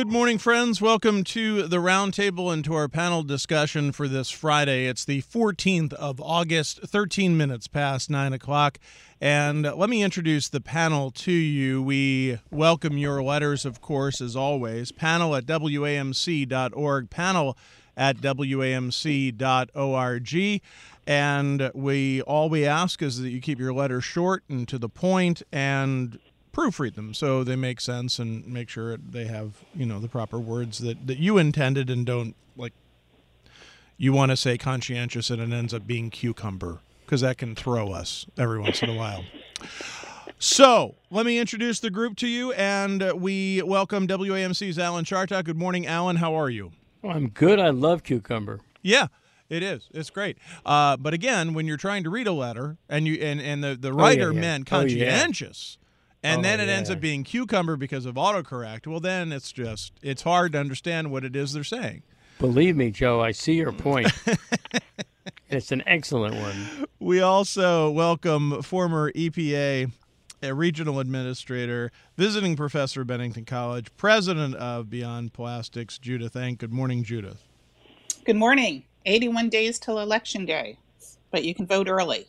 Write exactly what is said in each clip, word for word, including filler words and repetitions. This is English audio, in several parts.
good morning, friends. Welcome to the Roundtable and to our panel discussion for this Friday. It's the fourteenth of August, thirteen minutes past nine o'clock. And let me introduce the panel to you. We welcome your letters, of course, as always. Panel at W A M C dot org, panel at W A M C dot org. And we all we ask is that you keep your letters short and to the point and proofread them so they make sense and make sure they have, you know, the proper words that, that you intended, and don't, like, you want to say conscientious and it ends up being cucumber, because that can throw us every once in a while. So let me introduce the group to you, and we welcome W A M C's Alan Chartock. Good morning, Alan. How are you? Oh, I'm good. I love cucumber. Yeah. It is. It's great. Uh, but again, when you're trying to read a letter and you and, and the, the writer oh, yeah, yeah. meant conscientious, oh, yeah. and oh, then it yeah. ends up being cucumber because of autocorrect, well, then it's just, it's hard to understand what it is they're saying. Believe me, Joe, I see your point. It's an excellent one. We also welcome former E P A a regional administrator, visiting professor at Bennington College, president of Beyond Plastics, Judith Enck. Good morning, Judith. Good morning. eighty-one days till Election Day, but you can vote early.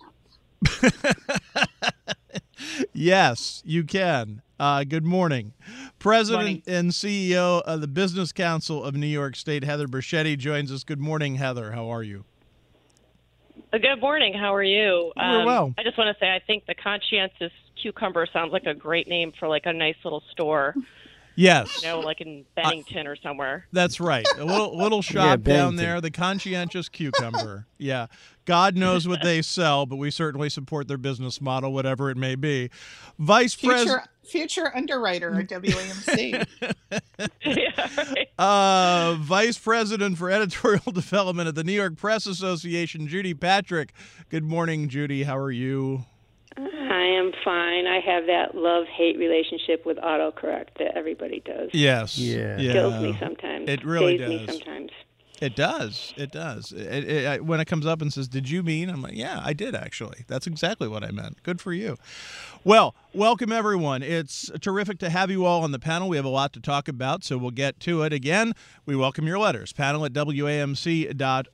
Yes, you can. Uh, good morning. President Morning. and C E O of the Business Council of New York State, Heather Berschetti, joins us. Good morning, Heather. How are you? Good morning. How are you? We're well. I just want to say I think the Conscientious Cucumber sounds like a great name for like a nice little store. Yes. You know, like in Bennington uh, or somewhere. That's right. A little little shop Yeah, down Bennington. there, the Conscientious Cucumber. Yeah. God knows what they sell, but we certainly support their business model, whatever it may be. Vice President. Future, future underwriter at W A M C. Yeah, right. Uh, Vice President for Editorial Development at the New York Press Association, Judy Patrick. Good morning, Judy. How are you? I am fine. I have that love-hate relationship with autocorrect that everybody does. Yes. Yeah. yeah. Kills me sometimes. It really Saves me does. sometimes. It does. It does. It, it, I, when it comes up and says, "Did you mean?" I'm like, "Yeah, I did actually. That's exactly what I meant." Good for you. Well, welcome everyone. It's terrific to have you all on the panel. We have a lot to talk about, so we'll get to it. Again, we welcome your letters. Panel at W A M C dot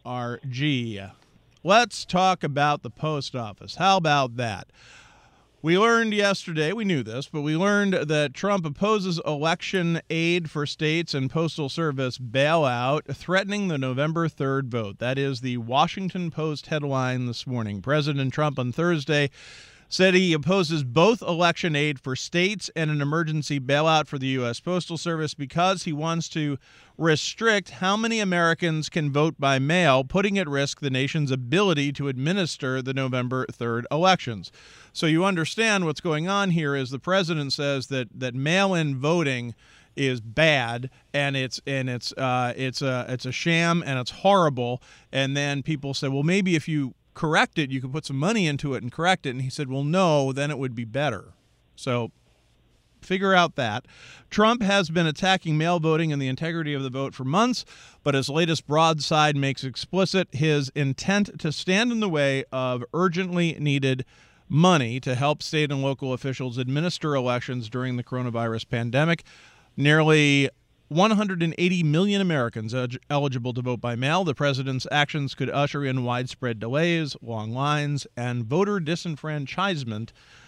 org. Let's talk about the post office. How about that? We learned yesterday, we knew this, but we learned that Trump opposes election aid for states and Postal Service bailout, threatening the November third vote. That is the Washington Post headline this morning. President Trump on Thursday said he opposes both election aid for states and an emergency bailout for the U S Postal Service because he wants to restrict how many Americans can vote by mail, putting at risk the nation's ability to administer the November third elections. So you understand what's going on here is the president says that that mail-in voting is bad and it's and it's uh, it's a it's a sham and it's horrible. And then people say, well, maybe if you correct it, you could put some money into it and correct it. And he said, well, no, then it would be better. So figure out that. Trump has been attacking mail voting and the integrity of the vote for months, but his latest broadside makes explicit his intent to stand in the way of urgently needed money to help state and local officials administer elections during the coronavirus pandemic. Nearly one hundred eighty million Americans eligible to vote by mail. The president's actions could usher in widespread delays, long lines, and voter disenfranchisement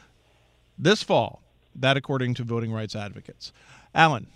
this fall. That, according to voting rights advocates. Alan.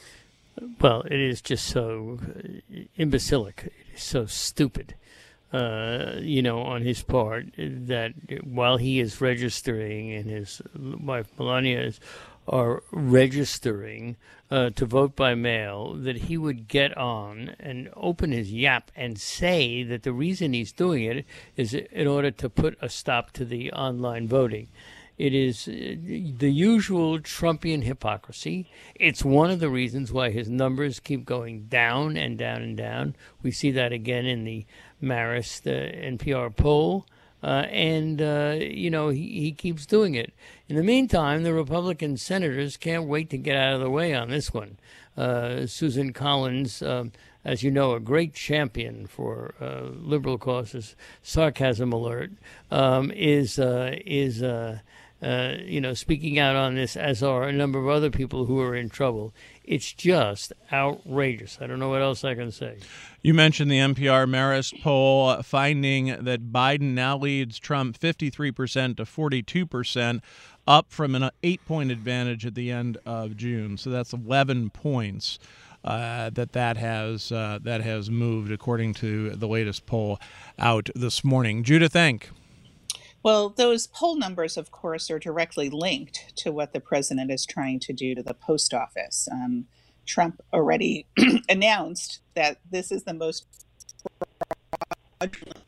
Well, it is just so imbecilic. It is so stupid, uh, you know, on his part, that while he is registering and his wife Melania is are registering uh, to vote by mail, that he would get on and open his yap and say that the reason he's doing it is in order to put a stop to the online voting. It is the usual Trumpian hypocrisy. It's one of the reasons why his numbers keep going down and down and down. We see that again in the Marist uh, N P R poll. Uh, and, uh, you know, he, he keeps doing it. In the meantime, the Republican senators can't wait to get out of the way on this one. Uh, Susan Collins, um, as you know, a great champion for uh, liberal causes, sarcasm alert, um, is, uh, is uh, uh, you know, speaking out on this, as are a number of other people who are in trouble. It's just outrageous. I don't know what else I can say. You mentioned the N P R Marist poll finding that Biden now leads Trump fifty-three percent to forty-two percent, up from an eight-point advantage at the end of June. So that's eleven points uh, that that has uh, that has moved, according to the latest poll out this morning. Judith Enck. Well, those poll numbers, of course, are directly linked to what the president is trying to do to the post office. Um, Trump already announced that this is the most fraudulent,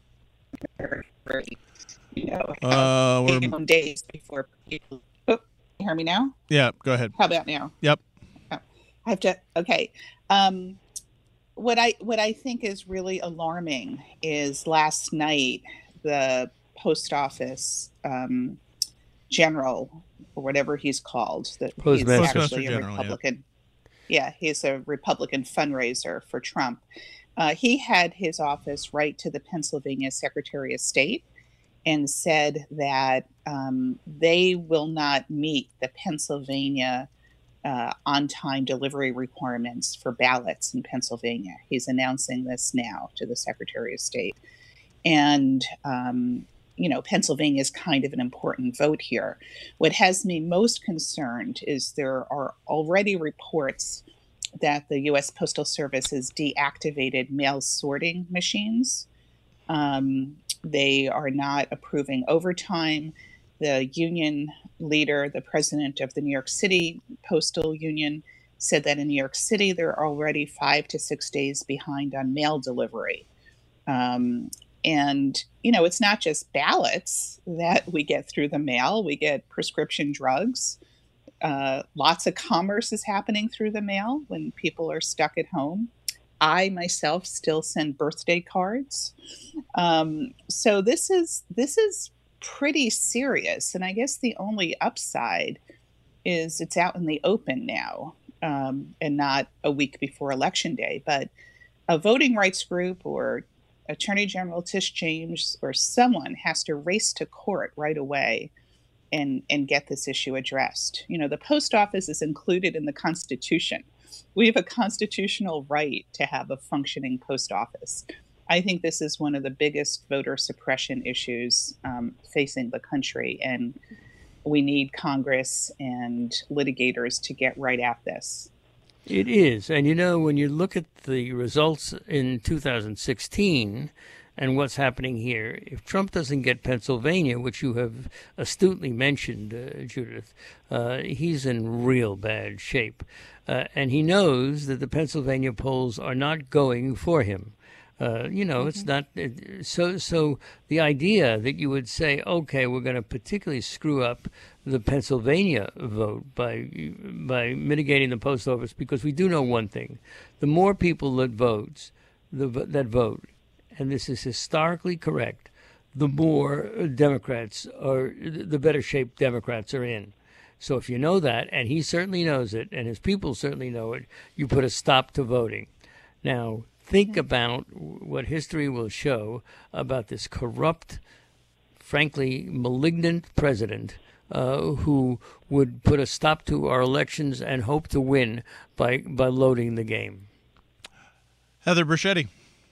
you know, uh, eighty-one days before people. Oh, you hear me now? Yeah, go ahead. How about now? Yep. Oh, I have to. Okay. Um, what I what I think is really alarming is last night the post office um, general, or whatever he's called, that he's Postmaster actually a General, Republican. Yeah. yeah, he's a Republican fundraiser for Trump. Uh, he had his office write to the Pennsylvania Secretary of State and said that um, they will not meet the Pennsylvania uh, on-time delivery requirements for ballots in Pennsylvania. He's announcing this now to the Secretary of State. And um, you know, Pennsylvania is kind of an important vote here. What has me most concerned is there are already reports that the U S Postal Service has deactivated mail sorting machines. Um, they are not approving overtime. The union leader, the president of the New York City Postal Union, said that in New York City, they're already five to six days behind on mail delivery. Um, And, you know, it's not just ballots that we get through the mail. We get prescription drugs. Uh, lots of commerce is happening through the mail when people are stuck at home. I myself still send birthday cards. Um, so this is this is pretty serious. And I guess the only upside is it's out in the open now, um, and not a week before Election Day. But a voting rights group or Attorney General Tish James or someone has to race to court right away and, and get this issue addressed. You know, the post office is included in the Constitution. We have a constitutional right to have a functioning post office. I think this is one of the biggest voter suppression issues um, facing the country, and we need Congress and litigators to get right at this. It is. And, you know, when you look at the results in two thousand sixteen and what's happening here, if Trump doesn't get Pennsylvania, which you have astutely mentioned, uh, Judith, uh, he's in real bad shape. Uh, and he knows that the Pennsylvania polls are not going for him. Uh, you know, mm-hmm. It's not so. So the idea that you would say, okay, we're going to particularly screw up the Pennsylvania vote by by mitigating the post office, because we do know one thing: the more people that votes, the that vote, and this is historically correct, the more Democrats are, the better shape Democrats are in. So if you know that, and he certainly knows it, and his people certainly know it, you put a stop to voting. Now, think about what history will show about this corrupt, frankly, malignant president uh, who would put a stop to our elections and hope to win by, by loading the game. Heather Bruschetti.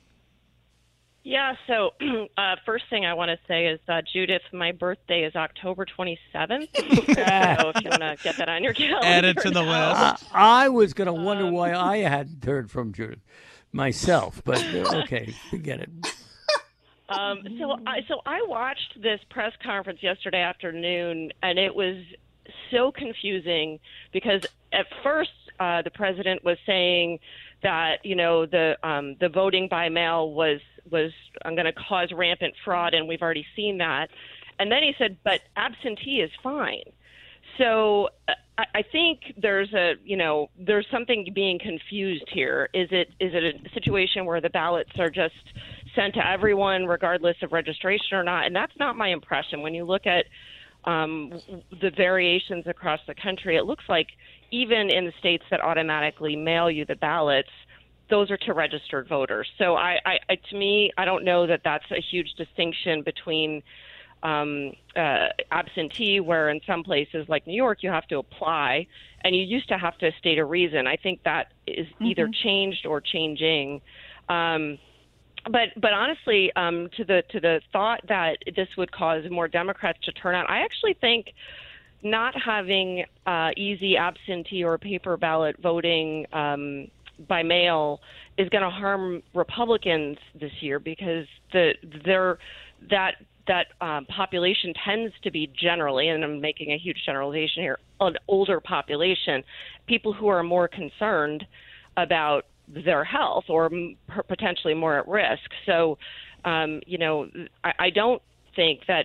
Yeah, so uh, first thing I want to say is, uh, Judith, my birthday is October twenty-seventh. So if you want to get that on your calendar. Add it to the now. list. I, I was going to wonder um, why I hadn't heard from Judith myself, but okay, forget it. Um, so, I, so I watched this press conference yesterday afternoon, and it was so confusing because at first uh, the president was saying that, you know, the um, the voting by mail was was I'm going to cause rampant fraud, and we've already seen that. And then he said, but absentee is fine. So uh, I, I think there's a, you know, there's something being confused here. Is it is it a situation where the ballots are just sent to everyone regardless of registration or not? And that's not my impression. When you look at um, the variations across the country, it looks like even in the states that automatically mail you the ballots, those are to registered voters. So I, I, I to me, I don't know that that's a huge distinction between um, uh, absentee, where in some places like New York, you have to apply, and you used to have to state a reason. I think that is mm-hmm. either changed or changing. Um, but but honestly, um, to the to the thought that this would cause more Democrats to turn out, I actually think not having uh, easy absentee or paper ballot voting um, by mail is going to harm Republicans this year, because the they're that that um, population tends to be generally, and I'm making a huge generalization here, an older population, people who are more concerned about their health or m- potentially more at risk. So, um, you know, I, I don't think that.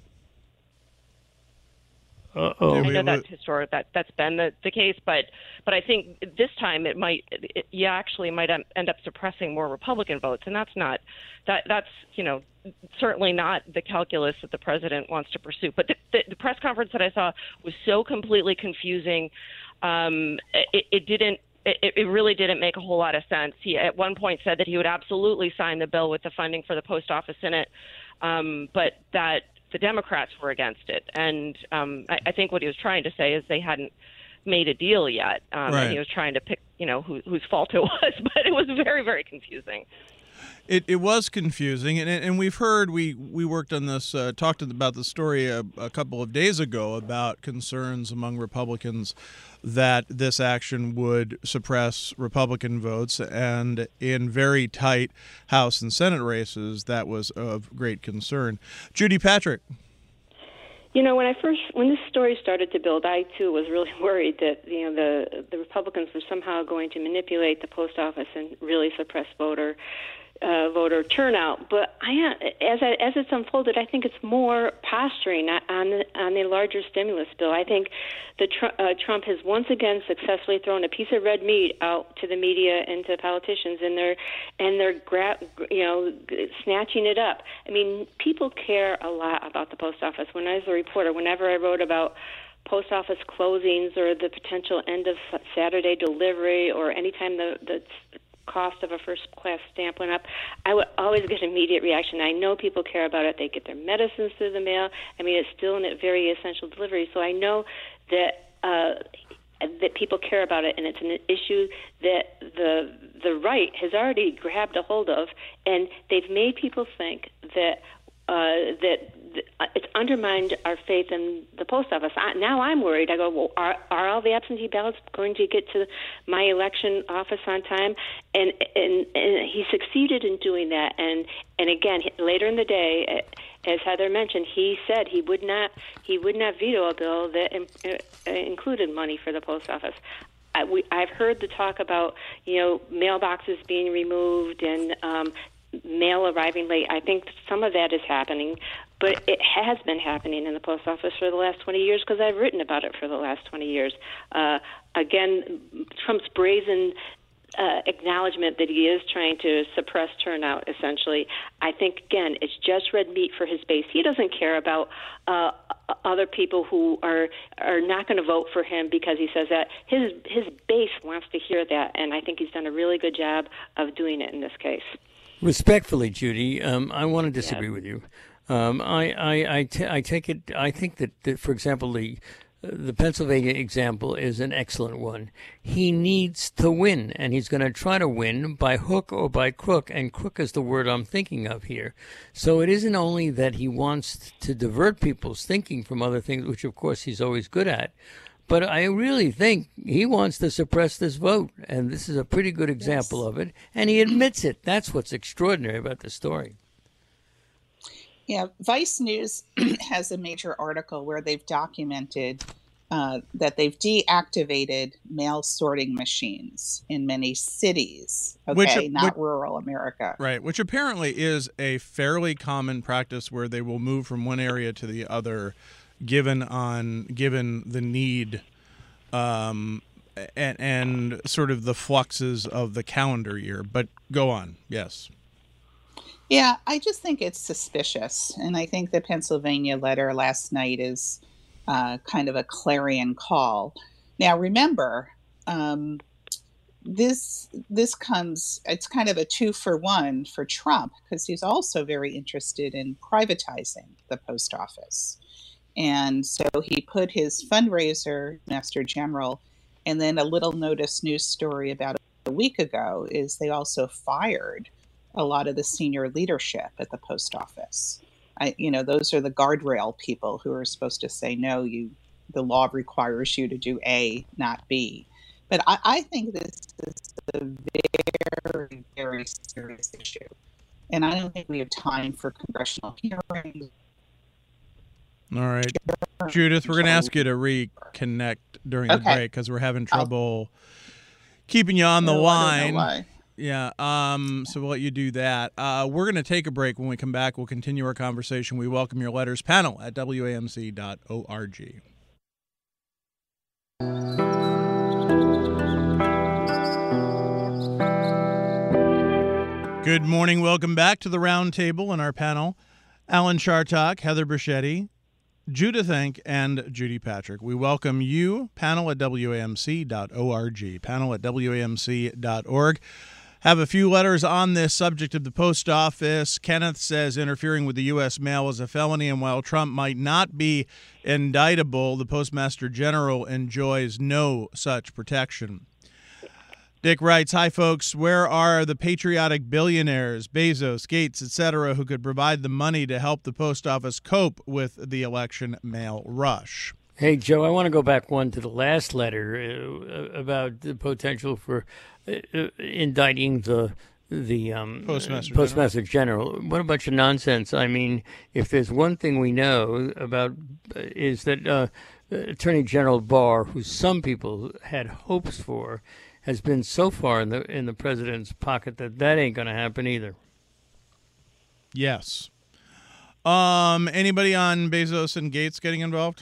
Uh-oh. I know that's historic. That that's been the, the case, but but I think this time it might. It, you actually might end up suppressing more Republican votes, and that's not that that's you know certainly not the calculus that the president wants to pursue. But the, the, the press conference that I saw was so completely confusing. Um, it, it didn't. It, it really didn't make a whole lot of sense. He at one point said that he would absolutely sign the bill with the funding for the post office in it, um, but that the Democrats were against it. And um, I, I think what he was trying to say is they hadn't made a deal yet. Um, right. And he was trying to pick, you know, who, whose fault it was, but it was very, very confusing. It it was confusing, and and we've heard we we worked on this, uh, talked about the story a, a couple of days ago about concerns among Republicans that this action would suppress Republican votes, and in very tight House and Senate races, that was of great concern. Judy Patrick. You know, when I first, when this story started to build, I too was really worried that you know the the Republicans were somehow going to manipulate the post office and really suppress voter uh, voter turnout. But I, as I, as it's unfolded, I think it's more posturing on the, on the larger stimulus bill. I think the Trump, uh, Trump has once again successfully thrown a piece of red meat out to the media and to politicians, and they're and they're gra- you know snatching it up. I mean, people care a lot about the post office. When I was a reporter, whenever I wrote about post office closings or the potential end of Saturday delivery, or anytime the the cost of a first-class stamp went up, I would always get an immediate reaction. I know people care about it. They get their medicines through the mail. I mean, it's still a very essential delivery. So I know that uh, that people care about it, and it's an issue that the the right has already grabbed a hold of, and they've made people think that uh, that it's undermined our faith in the post office. I, now I'm worried. I go, well, are, are all the absentee ballots going to get to my election office on time? And, and and he succeeded in doing that. And and again, later in the day, as Heather mentioned, he said he would not he would not veto a bill that in, uh, included money for the post office. I, we, I've heard the talk about you know mailboxes being removed and um, mail arriving late. I think some of that is happening, but it has been happening in the post office for the last twenty years because I've written about it for the last twenty years. Uh, again, Trump's brazen uh, acknowledgement that he is trying to suppress turnout, essentially, I think, again, it's just red meat for his base. He doesn't care about uh, other people who are are not going to vote for him because he says that. His, his base wants to hear that, and I think he's done a really good job of doing it in this case. Respectfully, Judy, um, I want to disagree yeah. with you. Um, I, I, I, t- I take it. I think that, that for example, the the Pennsylvania example is an excellent one. He needs to win, and he's going to try to win by hook or by crook, and crook is the word I'm thinking of here. So it isn't only that he wants to divert people's thinking from other things, which of course he's always good at, but I really think he wants to suppress this vote, and this is a pretty good example yes. of it, and he admits it. That's what's extraordinary about the story. Yeah, Vice News has a major article where they've documented uh, that they've deactivated mail sorting machines in many cities, okay, which, not which, rural America. Right, which apparently is a fairly common practice where they will move from one area to the other given on given the need um, and, and sort of the fluxes of the calendar year. But go on, yes. Yeah, I just think it's suspicious. And I think the Pennsylvania letter last night is uh, kind of a clarion call. Now, remember, um, this this comes, it's kind of a two for one for Trump, because he's also very interested in privatizing the post office. And so he put his fundraiser, Master General, and then a little notice news story about a week ago is they also fired a lot of the senior leadership at the post office. I, you know, those are the guardrail people who are supposed to say, no, you, the law requires you to do A, not B. But I, I think this is a very, very serious issue. And I don't think we have time for congressional hearings. All right. Judith, we're going to ask you to reconnect during the Okay. break because we're having trouble keeping you on the Oh, I don't know line. why. Yeah, um, so we'll let you do that. Uh, we're going to take a break. When we come back, we'll continue our conversation. We welcome your letters. Panel at W A M C dot org. Good morning. Welcome back to the round table and our panel. Alan Chartock, Heather Bruschetti, Judith Enck, and Judy Patrick. We welcome you, panel at W A M C dot org, panel at W A M C dot org. Have a few letters on this subject of the post office. Kenneth says interfering with the U S mail is a felony, and while Trump might not be indictable, the Postmaster General enjoys no such protection. Dick writes, hi, folks. Where are the patriotic billionaires, Bezos, Gates, et cetera, who could provide the money to help the post office cope with the election mail rush? Hey, Joe, I want to go back one to the last letter uh, about the potential for uh, indicting the the um, Postmaster, Postmaster General. General. What a bunch of nonsense. I mean, if there's one thing we know about uh, is that uh, Attorney General Barr, who some people had hopes for, has been so far in the in the president's pocket that that ain't going to happen either. Yes. Um. Anybody on Bezos and Gates getting involved?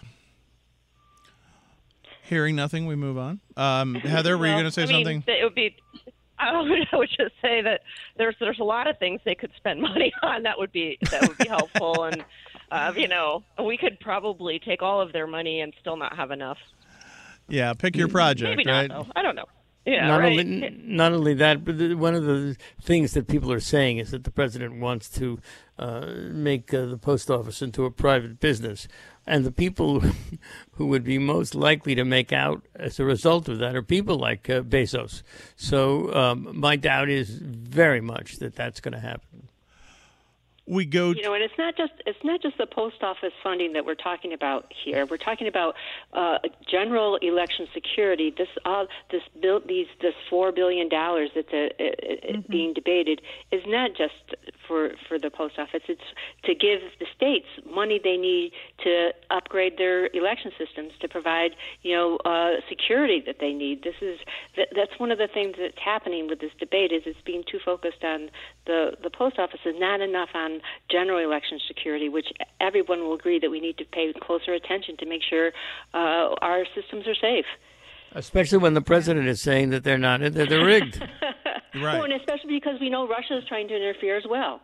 Hearing nothing, we move on. Um, Heather, were you Well, going to say I mean, something? It would be. I would, I would just say that there's there's a lot of things they could spend money on that would be that would be helpful, and uh, you know, we could probably take all of their money and still not have enough. Yeah, pick your project, Maybe right? not, though. I don't know. Yeah, not right. only not only that, but the, one of the things that people are saying is that the president wants to uh, make uh, the post office into a private business, and the people who would be most likely to make out as a result of that are people like uh, Bezos. So um, my doubt is very much that that's going to happen. We go. You know, and it's not just it's not just the post office funding that we're talking about here. We're talking about uh, general election security. This uh, this bill, these this four billion dollars that's uh, mm-hmm. being debated is not just for for the post office. It's to give the states money they need to upgrade their election systems, to provide you know uh, security that they need. This is that, that's one of the things that's happening with this debate is it's being too focused on the the post office and not enough on general election security, which everyone will agree that we need to pay closer attention to make sure uh, our systems are safe. Especially when the president is saying that they're not, that they're rigged. Right. Oh, and especially because we know Russia is trying to interfere as well.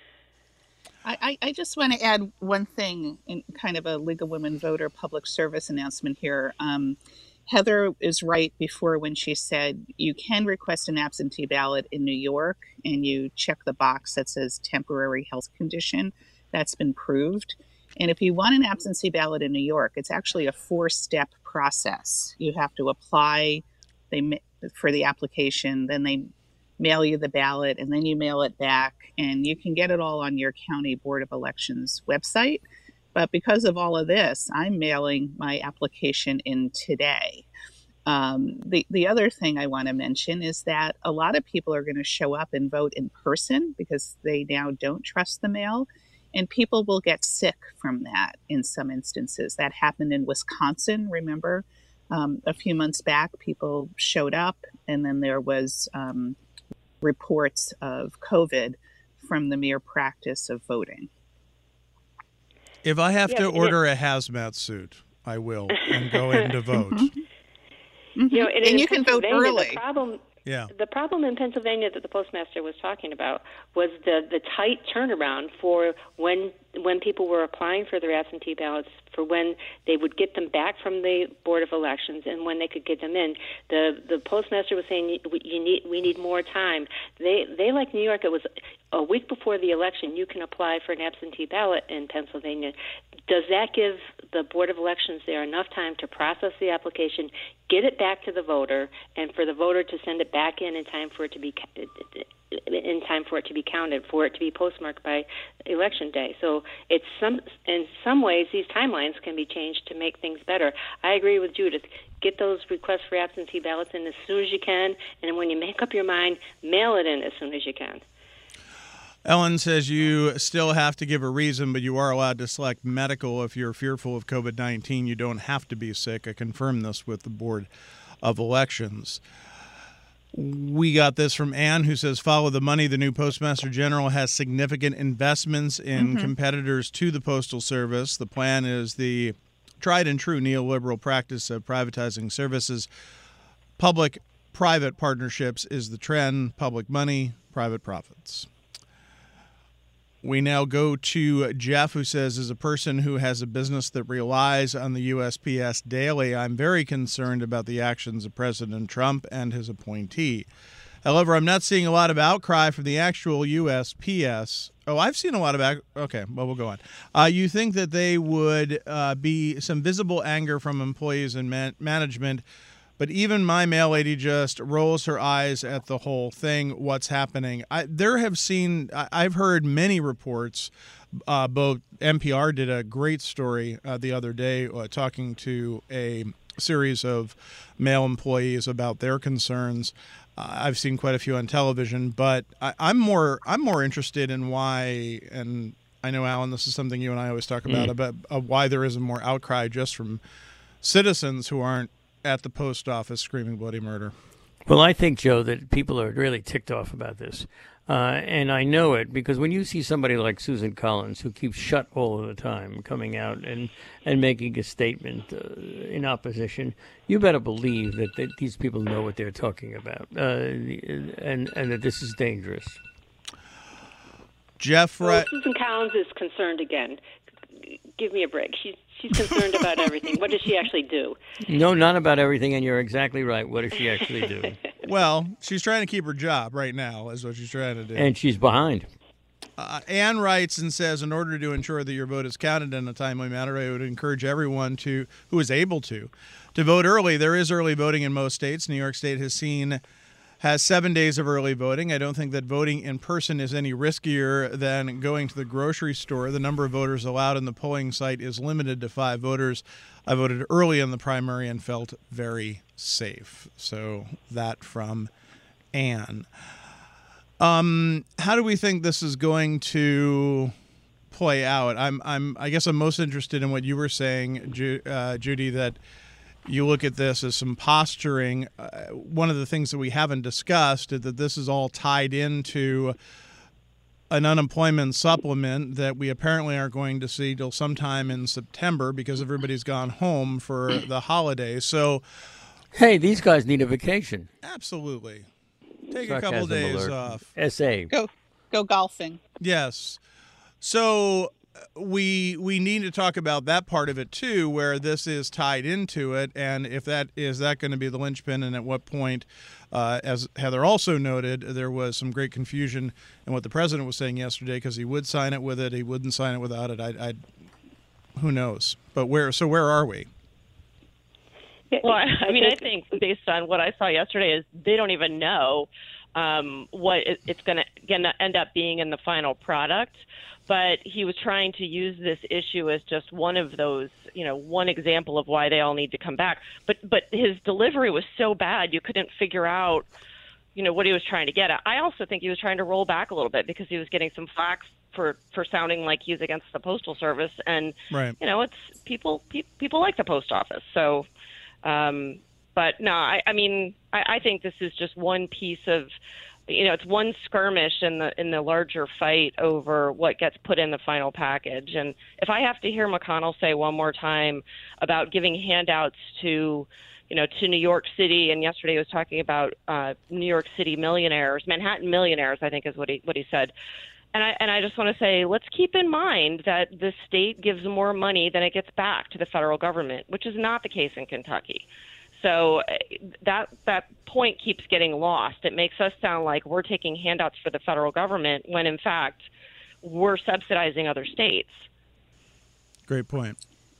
I, I, I just want to add one thing in kind of a League of Women Voter public service announcement here. Um, Heather is right before when she said you can request an absentee ballot in New York and you check the box that says temporary health condition. That's been proved. And if you want an absentee ballot in New York, it's actually a four-step process. You have to apply they for the application, then they mail you the ballot, and then you mail it back. And you can get it all on your county Board of Elections website. But because of all of this, I'm mailing my application in today. Um, the, the other thing I want to mention is that a lot of people are going to show up and vote in person because they now don't trust the mail. And people will get sick from that in some instances. That happened in Wisconsin, remember? Um, a few months back, people showed up, and then there was um, reports of COVID from the mere practice of voting. If I have Yeah, to and order a hazmat suit, I will and go in to vote. Mm-hmm. You know, and, and in you can vote Pennsylvania, early. The problem, Yeah. the problem in Pennsylvania that the postmaster was talking about was the, the tight turnaround for when when people were applying for their absentee ballots, for when they would get them back from the Board of Elections and when they could get them in. The the postmaster was saying you, you need we need more time. They they like New York. It was a week before the election. You can apply for an absentee ballot in Pennsylvania. Does that give the Board of Elections there enough time to process the application, get it back to the voter, and for the voter to send it back in in time for it to be in time for it to be counted, for it to be postmarked by Election Day? So it's some in some ways these timelines can be changed to make things better. I agree with Judith. Get those requests for absentee ballots in as soon as you can, and when you make up your mind, mail it in as soon as you can. Ellen says you still have to give a reason, but you are allowed to select medical if you're fearful of COVID nineteen. You don't have to be sick. I confirmed this with the Board of Elections. We got this from Ann, who says, follow the money. The new Postmaster General has significant investments in mm-hmm. competitors to the Postal Service. The plan is the tried and true neoliberal practice of privatizing services. Public-private partnerships is the trend. Public money, private profits. We now go to Jeff, who says, as a person who has a business that relies on the U S P S daily, I'm very concerned about the actions of President Trump and his appointee. However, I'm not seeing a lot of outcry from the actual U S P S. Oh, I've seen a lot of out- okay, well, we'll go on. Uh, you think that they would uh, be some visible anger from employees and man- management, but even my mail lady just rolls her eyes at the whole thing, what's happening. I, there have seen, I, I've heard many reports, uh, both N P R did a great story uh, the other day uh, talking to a series of mail employees about their concerns. Uh, I've seen quite a few on television, but I, I'm more I'm more interested in why, and I know, Alan, this is something you and I always talk about, mm. about uh, why there isn't more outcry just from citizens who aren't at the post office screaming bloody murder. Well, I think, Joe, that people are really ticked off about this. Uh, and I know it because when you see somebody like Susan Collins, who keeps shut all of the time, coming out and, and making a statement uh, in opposition, you better believe that, that these people know what they're talking about uh, and, and that this is dangerous. Jeff, well, Susan Collins is concerned again. Give me a break. She's she's concerned about everything. What does she actually do? No, not about everything, and you're exactly right. What does she actually do? Well, she's trying to keep her job right now, is what she's trying to do. And she's behind. Uh, Ann writes and says, in order to ensure that your vote is counted in a timely manner, I would encourage everyone to who is able to, to vote early. There is early voting in most states. New York State has seen has seven days of early voting. I don't think that voting in person is any riskier than going to the grocery store. The number of voters allowed in the polling site is limited to five voters. I voted early in the primary and felt very safe. So that from Ann. Um, how do we think this is going to play out? I'm, I'm, I guess I'm most interested in what you were saying, Ju- uh, Judy, that you look at this as some posturing. Uh, one of the things that we haven't discussed is that this is all tied into an unemployment supplement that we apparently aren't going to see till sometime in September because everybody's gone home for the holidays. So, hey, these guys need a vacation. Absolutely. Take Sarcasm a couple days alert. off. S A. Go, go golfing. Yes. So we we need to talk about that part of it too, where this is tied into it, and if that is that going to be the linchpin, and at what point, uh, as Heather also noted, there was some great confusion in what the president was saying yesterday because he would sign it with it, he wouldn't sign it without it. I, I who knows? But where? So where are we? Well, I, I mean, I think based on what I saw yesterday, is they don't even know um, what it, it's going to end up being in the final product. But he was trying to use this issue as just one of those, you know, one example of why they all need to come back. But but his delivery was so bad you couldn't figure out, you know, what he was trying to get at. I also think he was trying to roll back a little bit because he was getting some flack for, for sounding like he's against the Postal Service. And, right. you know, it's people pe- people like the post office. So, um, but no, I, I mean, I, I think this is just one piece of, you know, it's one skirmish in the in the larger fight over what gets put in the final package. And if I have to hear McConnell say one more time about giving handouts to, you know, to New York City, and yesterday he was talking about uh, New York City millionaires, Manhattan millionaires, I think is what he what he said. and I and I just want to say, let's keep in mind that the state gives more money than it gets back to the federal government, which is not the case in Kentucky. So that that point keeps getting lost. It makes us sound like we're taking handouts for the federal government when, in fact, we're subsidizing other states. Great point.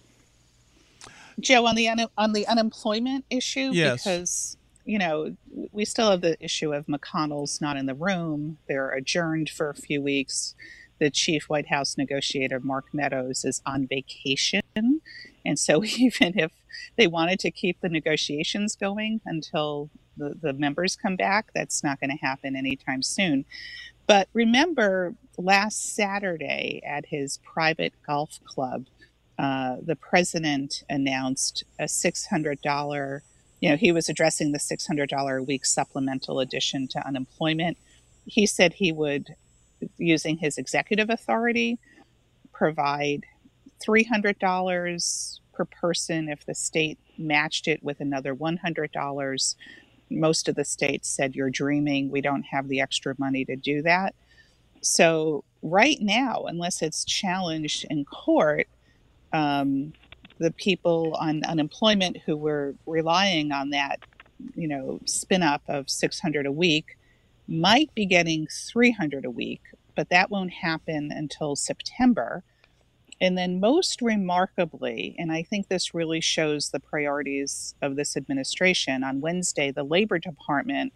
Joe, on the un- on the unemployment issue, yes. because, you know, we still have the issue of McConnell's not in the room. They're adjourned for a few weeks. The chief White House negotiator, Mark Meadows, is on vacation. And so even if they wanted to keep the negotiations going until the, the members come back, that's not going to happen anytime soon. But remember, last Saturday at his private golf club, uh, the president announced a six hundred dollars, you know, he was addressing the six hundred dollars a week supplemental addition to unemployment. He said he would, using his executive authority, provide three hundred dollars per person if the state matched it with another one hundred dollars. Most of the states said, you're dreaming. We don't have the extra money to do that. So right now, unless it's challenged in court, um, the people on unemployment who were relying on that, you know, spin up of six hundred a week might be getting three hundred a week, but that won't happen until September. And then most remarkably, and I think this really shows the priorities of this administration, on Wednesday, the Labor Department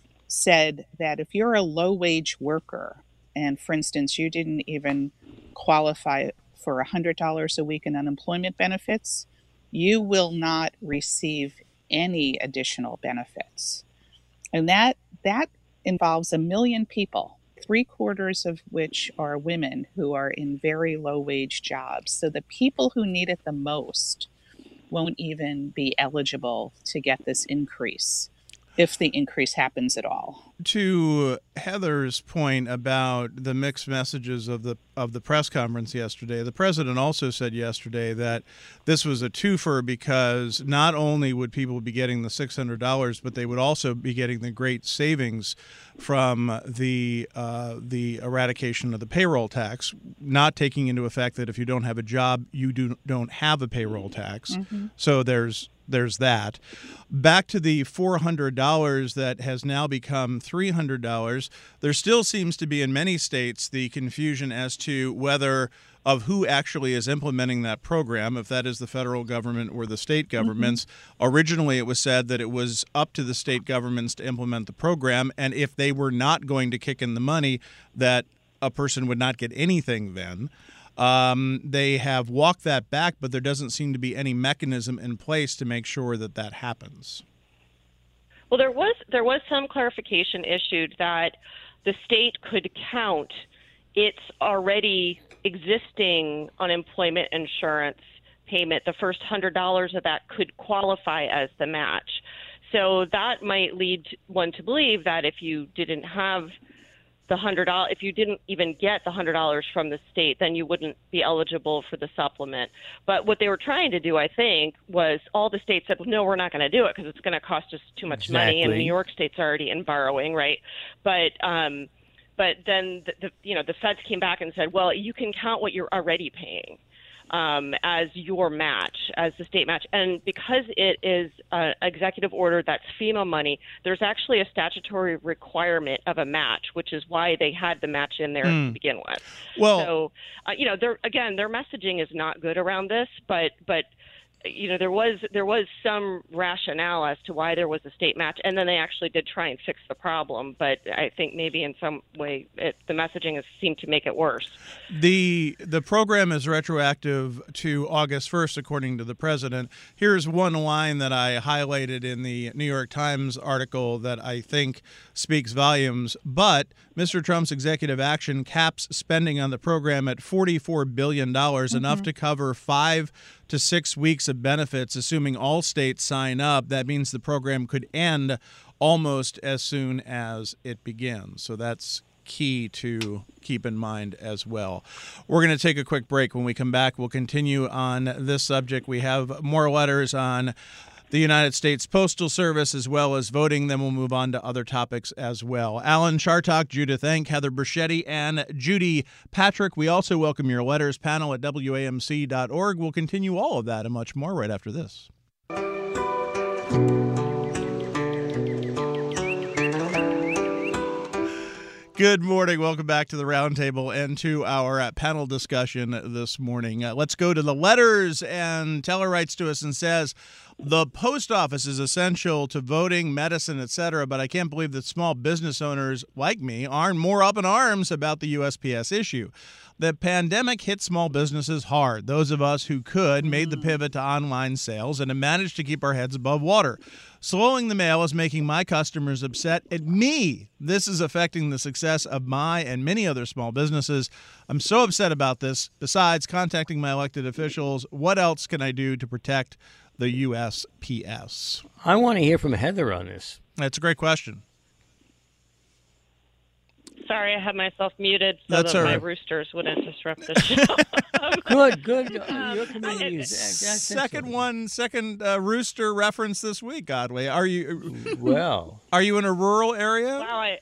said that if you're a low-wage worker, and for instance, you didn't even qualify for one hundred dollars a week in unemployment benefits, you will not receive any additional benefits. And that that involves a million people, three quarters of which are women who are in very low wage jobs. So the people who need it the most won't even be eligible to get this increase, if the increase happens at all. To Heather's point about the mixed messages of the of the press conference yesterday, the president also said yesterday that this was a twofer because not only would people be getting the six hundred dollars, but they would also be getting the great savings from the uh, the eradication of the payroll tax, not taking into effect that if you don't have a job, you do don't have a payroll tax. Mm-hmm. So there's There's that. Back to the four hundred dollars that has now become three hundred dollars, there still seems to be in many states the confusion as to whether of who actually is implementing that program, if that is the federal government or the state governments. Mm-hmm. Originally, it was said that it was up to the state governments to implement the program, and if they were not going to kick in the money, that a person would not get anything then. Um, they have walked that back, but there doesn't seem to be any mechanism in place to make sure that that happens. Well, there was there was some clarification issued that the state could count its already existing unemployment insurance payment. The first one hundred dollars of that could qualify as the match. So that might lead one to believe that if you didn't have the hundred dollars, if you didn't even get the hundred dollars from the state, then you wouldn't be eligible for the supplement. But what they were trying to do, I think, was all the states said, well, no, we're not going to do it because it's going to cost us too much exactly. money, and New York State's already in borrowing, right? But um, but then the, the you know the feds came back and said, well, you can count what you're already paying um, as your match, as the state match. And because it is an executive order that's FEMA money, there's actually a statutory requirement of a match, which is why they had the match in there mm. to begin with. Well, so, uh, you know, they're, again, their messaging is not good around this, but but you know, there was there was some rationale as to why there was a state match, and then they actually did try and fix the problem. But I think maybe in some way it, the messaging has seemed to make it worse. The the program is retroactive to August first, according to the president. Here's one line that I highlighted in the New York Times article that I think speaks volumes. But Mister Trump's executive action caps spending on the program at forty-four billion dollars, mm-hmm. enough to cover five to six weeks of benefits, assuming all states sign up. That means the program could end almost as soon as it begins. So that's key to keep in mind as well. We're going to take a quick break. When we come back, we'll continue on this subject. We have more letters on the United States Postal Service, as well as voting. Then we'll move on to other topics as well. Alan Chartock, Judith Enck, Heather Bruschetti, and Judy Patrick. We also welcome your letters. Panel at W A M C dot org. We'll continue all of that and much more right after this. Good morning. Welcome back to the Roundtable and to our uh, panel discussion this morning. Uh, let's go to the letters. And Teller writes to us and says, the post office is essential to voting, medicine, et cetera, but I can't believe that small business owners like me aren't more up in arms about the U S P S issue. The pandemic hit small businesses hard. Those of us who could made the pivot to online sales and have managed to keep our heads above water. Slowing the mail is making my customers upset at me. This is affecting the success of my and many other small businesses. I'm so upset about this. Besides contacting my elected officials, what else can I do to protect the U S P S? I want to hear from Heather on this. That's a great question. Sorry, I had myself muted so That's that all my right. roosters wouldn't disrupt the show. Good, good. Uh, your community is that's Second excellent. one, second uh, rooster reference this week, Godway. Are you Well, are you in a rural area? Wow, I,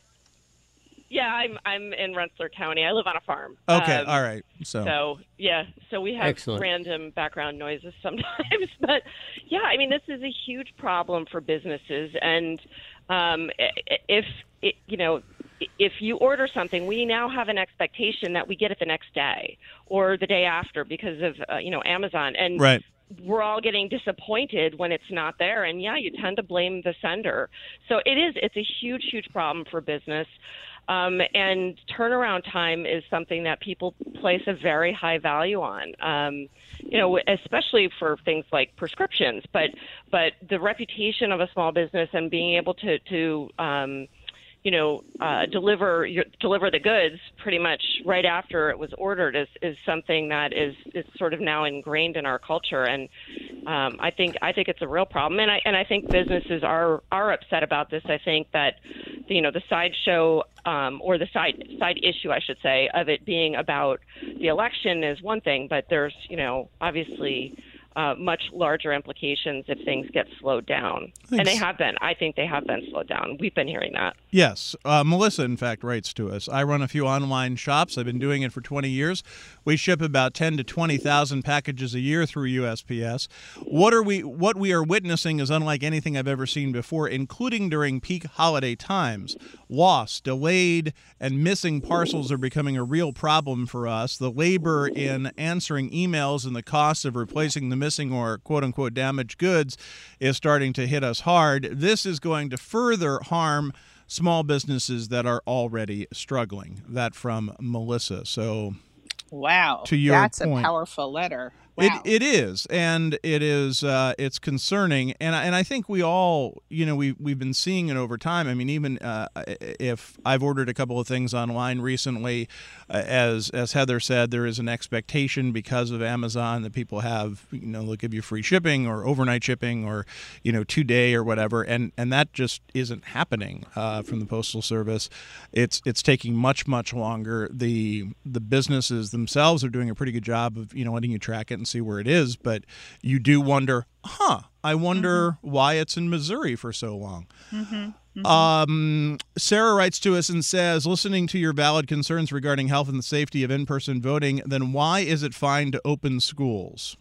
yeah, I'm I'm in Rensselaer County. I live on a farm. Okay, Um, all right. So, So yeah, so we have Excellent. random background noises sometimes, but yeah, I mean this is a huge problem for businesses, and um, i- if it, you know. If you order something, we now have an expectation that we get it the next day or the day after because of uh, you know Amazon, and right. we're all getting disappointed when it's not there. And yeah, you tend to blame the sender. So it is it's a huge, huge problem for business. Um, and turnaround time is something that people place a very high value on. Um, you know, especially for things like prescriptions, but but the reputation of a small business and being able to to um, you know, uh, deliver your, deliver the goods pretty much right after it was ordered is, is something that is, is sort of now ingrained in our culture, and um, I think I think it's a real problem, and I and I think businesses are are upset about this. I think that you know the sideshow um, or the side side issue, I should say, of it being about the election is one thing, but there's you know obviously. Uh, much larger implications if things get slowed down. Thanks. And they have been. I think they have been slowed down. We've been hearing that. Yes. Uh, Melissa, in fact, writes to us. I run a few online shops. I've been doing it for twenty years. We ship about ten to twenty thousand packages a year through U S P S. What are we? What we are witnessing is unlike anything I've ever seen before, including during peak holiday times. Lost, delayed, and missing parcels are becoming a real problem for us. The labor in answering emails and the cost of replacing the missing or quote-unquote damaged goods is starting to hit us hard. This is going to further harm small businesses that are already struggling. That from Melissa. So Wow. To your That's point. a powerful letter. Wow. It it is, and it is uh, it's concerning, and I, and I think we all, you know, we we've been seeing it over time. I mean, even uh, if I've ordered a couple of things online recently, uh, as as Heather said, there is an expectation because of Amazon that people have, you know, they'll give you free shipping or overnight shipping or, you know, two day or whatever, and and that just isn't happening uh, from the Postal Service. It's it's taking much much longer. The the businesses themselves are doing a pretty good job of, you know, letting you track it and see where it is, but you do wonder, huh, I wonder mm-hmm. why it's in Missouri for so long. Mm-hmm. Mm-hmm. Um, Sarah writes to us and says, listening to your valid concerns regarding health and the safety of in-person voting, then why is it fine to open schools?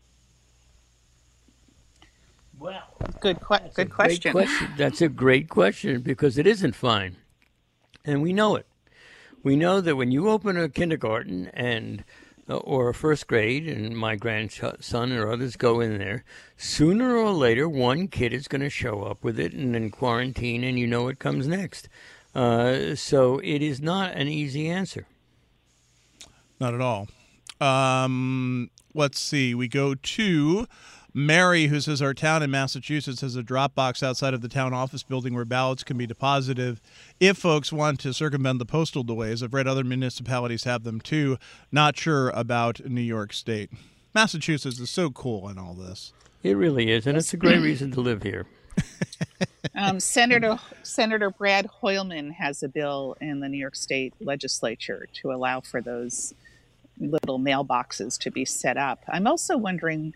Well, good, que- That's good a question. Great question. That's a great question because it isn't fine, and we know it. We know that when you open a kindergarten and uh, or a first grade, and my grandson or others go in there, sooner or later one kid is going to show up with it and then quarantine, and you know what comes next. Uh, so it is not an easy answer. Not at all. Um, let's see. We go to Mary, who says our town in Massachusetts has a drop box outside of the town office building where ballots can be deposited if folks want to circumvent the postal delays. I've read other municipalities have them too. Not sure about New York State. Massachusetts is so cool in all this. It really is, and it's a great reason to live here. Um, Senator Senator Brad Hoylman has a bill in the New York State legislature to allow for those little mailboxes to be set up. I'm also wondering,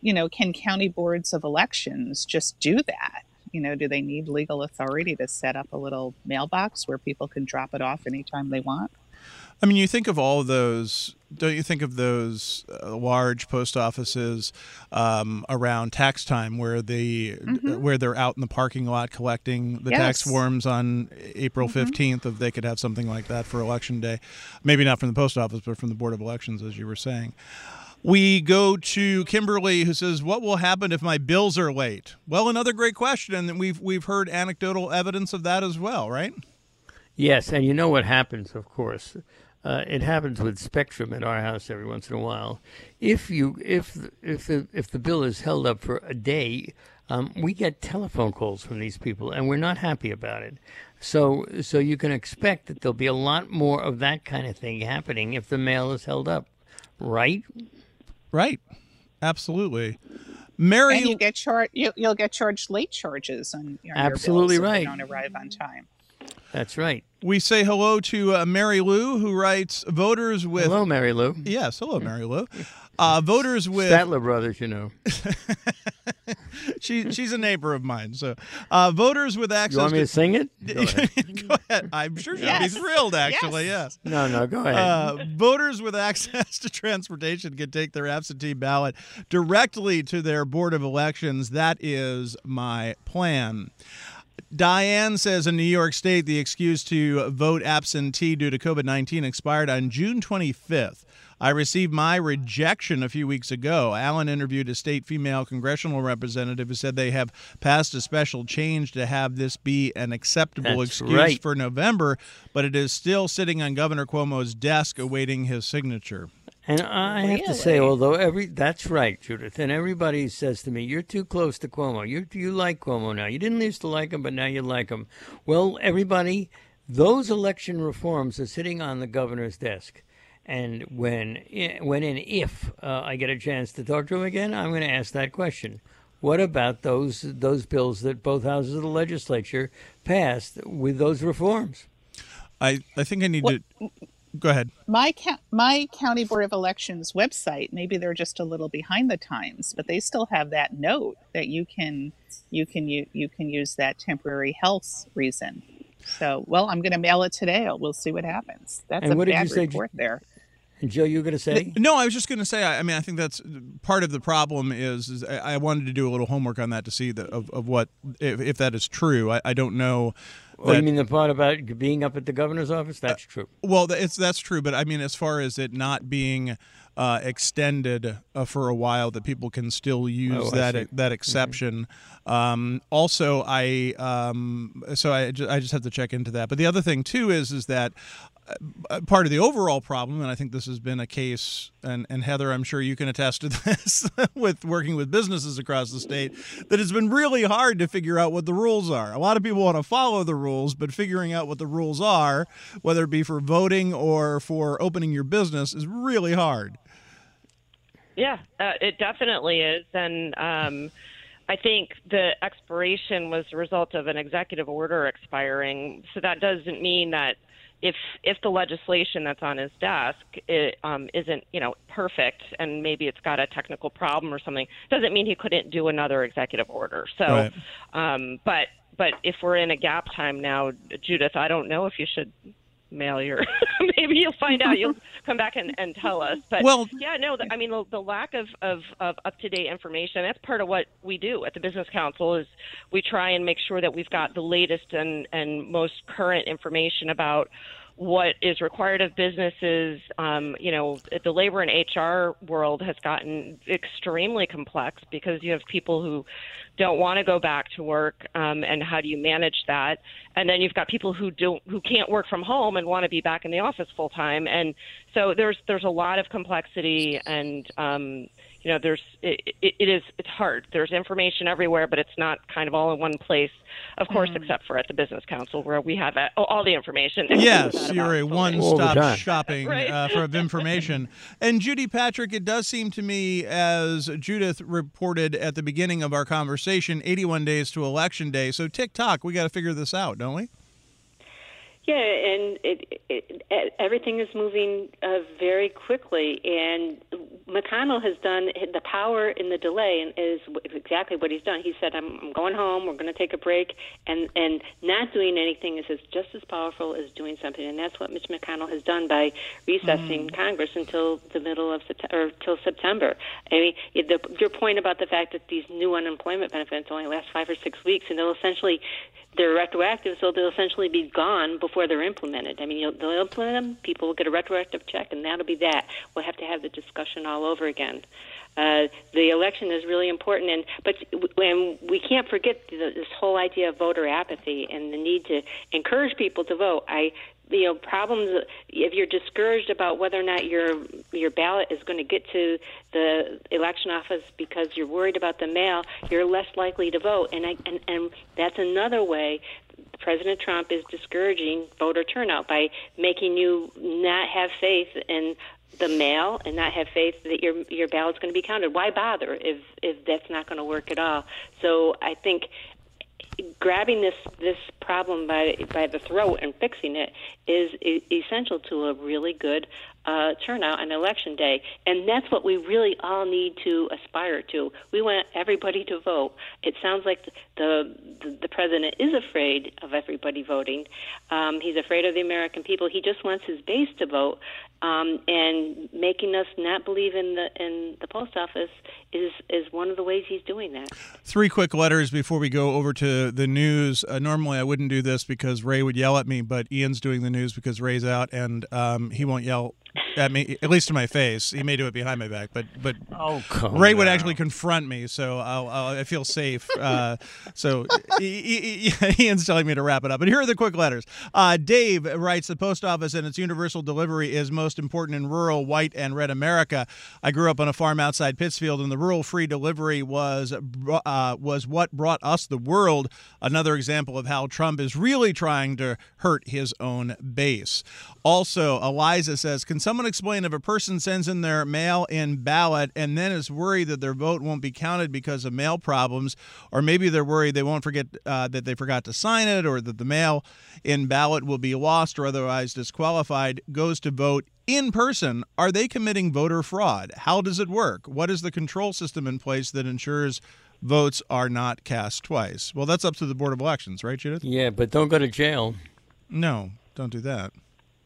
you know, can county boards of elections just do that? You know, do they need legal authority to set up a little mailbox where people can drop it off anytime they want? I mean, you think of all those, don't you think of those uh, large post offices um, around tax time where they mm-hmm. where they're out in the parking lot collecting the yes. tax forms on April fifteenth, mm-hmm. if they could have something like that for Election Day. Maybe not from the post office, but from the Board of Elections, as you were saying. We go to Kimberly, who says, what will happen if my bills are late? Well, another great question, and we've we've heard anecdotal evidence of that as well, right? Yes, and you know what happens, of course. Uh, it happens with Spectrum at our house every once in a while. If you if if the if the bill is held up for a day, um, we get telephone calls from these people, and we're not happy about it. So so you can expect that there'll be a lot more of that kind of thing happening if the mail is held up, right? Right, absolutely. Mary, and you get char- you, you'll get charged late charges on, on absolutely your bills right. if they don't arrive on time. That's right. We say hello to uh, Mary Lou, who writes, voters with... Hello, Mary Lou. Yes, hello, Mary Lou. Uh, voters with... Statler Brothers, you know. she She's a neighbor of mine. So, uh, voters with access... You want me to, to sing it? Go ahead. Go ahead. I'm sure she'll yes. be thrilled, actually, yes. yes. No, no, go ahead. Uh, voters with access to transportation can take their absentee ballot directly to their Board of Elections. That is my plan. Diane says in New York State, the excuse to vote absentee due to COVID nineteen expired on June twenty-fifth. I received my rejection a few weeks ago. Alan interviewed a state female congressional representative who said they have passed a special change to have this be an acceptable That's excuse right. for November, but it is still sitting on Governor Cuomo's desk awaiting his signature. And I have to say, although every that's right, Judith, and everybody says to me, you're too close to Cuomo. You you like Cuomo now. You didn't used to like him, but now you like him. Well, everybody, those election reforms are sitting on the governor's desk. And when, when and if uh, I get a chance to talk to him again, I'm going to ask that question. What about those those bills that both houses of the legislature passed with those reforms? I, I think I need what? to... Go ahead. My ca- my County Board of Elections website, maybe they're just a little behind the times, but they still have that note that you can you can you, you can use that temporary health reason. So, well, I'm going to mail it today. We'll see what happens. That's and a what bad did you say, report there. And Joe, you were going to say? No, I was just going to say, I, I mean, I think that's part of the problem is, is I, I wanted to do a little homework on that to see the, of, of what, if, if that is true. I, I don't know. Oh, you mean the part about being up at the governor's office? That's uh, true. Well, it's that's true, but I mean, as far as it not being uh, extended uh, for a while, that people can still use oh, that that exception. Mm-hmm. Um, also, I um, so I just, I just have to check into that. But the other thing too is is that uh, part of the overall problem, and I think this has been a case, and, and Heather, I'm sure you can attest to this with working with businesses across the state, that it's been really hard to figure out what the rules are. A lot of people want to follow the rules, but figuring out what the rules are, whether it be for voting or for opening your business, is really hard. Yeah, uh, it definitely is. And um, I think the expiration was the result of an executive order expiring. So that doesn't mean that if if the legislation that's on his desk it, um, isn't, you know, perfect and maybe it's got a technical problem or something, doesn't mean he couldn't do another executive order. So, right. um, but but if we're in a gap time now, Judith, I don't know if you should mail your maybe you'll find out, you'll come back and, and tell us, but well, yeah no the, I mean the, the lack of, of, of up-to-date information, that's part of what we do at the Business Council, is we try and make sure that we've got the latest and, and most current information about what is required of businesses. Um, you know, the labor and H R world has gotten extremely complex because you have people who don't want to go back to work, um, and how do you manage that? And then you've got people who don't, who can't work from home and want to be back in the office full time. And so there's there's a lot of complexity, and um, you know, there's it, it, it is it's hard. There's information everywhere, but it's not kind of all in one place. Of course, mm. except for at the Business Council, where we have all the information. Yes, you're a one-stop shopping right. uh, for of information. And Judy Patrick, it does seem to me, as Judith reported at the beginning of our conversation, eighty-one days to Election Day. So tick-tock, we got to figure this out, don't we? Yeah, and it, it, it, everything is moving uh, very quickly, and McConnell has done the power in the delay, and is exactly what he's done. He said, "I'm, I'm going home. We're going to take a break," and and not doing anything is just as powerful as doing something, and that's what Mitch McConnell has done by recessing mm. Congress until the middle of September, or till September. I mean, the, your point about the fact that these new unemployment benefits only last five or six weeks, and they'll essentially they're retroactive, so they'll essentially be gone before they're implemented. I mean, you'll, they'll implement them, people will get a retroactive check, and that'll be that. We'll have to have the discussion all over again. Uh, the election is really important, and but when we can't forget the, this whole idea of voter apathy and the need to encourage people to vote. I, you know, problems if you're discouraged about whether or not your your ballot is going to get to the election office because you're worried about the mail, you're less likely to vote, and I, and and that's another way President Trump is discouraging voter turnout by making you not have faith in the mail and not have faith that your your ballot's going to be counted. Why bother if if that's not going to work at all? So I think grabbing this this problem by by the throat and fixing it is essential to a really good uh, turnout on election day, and that's what we really all need to aspire to. We want everybody to vote. It sounds like the the, the president is afraid of everybody voting. Um, he's afraid of the American people. He just wants his base to vote, um, and making us not believe in the in the post office is is one of the ways he's doing that. Three quick letters before we go over to the news. Uh, normally I wouldn't do this because Ray would yell at me, but Ian's doing the news because Ray's out, and um, he won't yell at me, at least to my face. He may do it behind my back, but but oh, come Ray would now. actually confront me, so I'll, I'll, I feel safe. Uh, so Ian's telling me to wrap it up. But here are the quick letters. Uh, Dave writes, the post office and its universal delivery is most important in rural, white, and red America. I grew up on a farm outside Pittsfield, and the rural free delivery was uh, was what brought us the world. Another example of how Trump is really trying to hurt his own base. Also, Eliza says, can someone explain if a person sends in their mail-in ballot and then is worried that their vote won't be counted because of mail problems, or maybe they're worried they won't forget uh, that they forgot to sign it, or that the mail-in ballot will be lost or otherwise disqualified, goes to vote in person, are they committing voter fraud? How does it work? What is the control system in place that ensures votes are not cast twice? Well, that's up to the Board of Elections, right, Judith? Yeah, but don't go to jail. No, don't do that.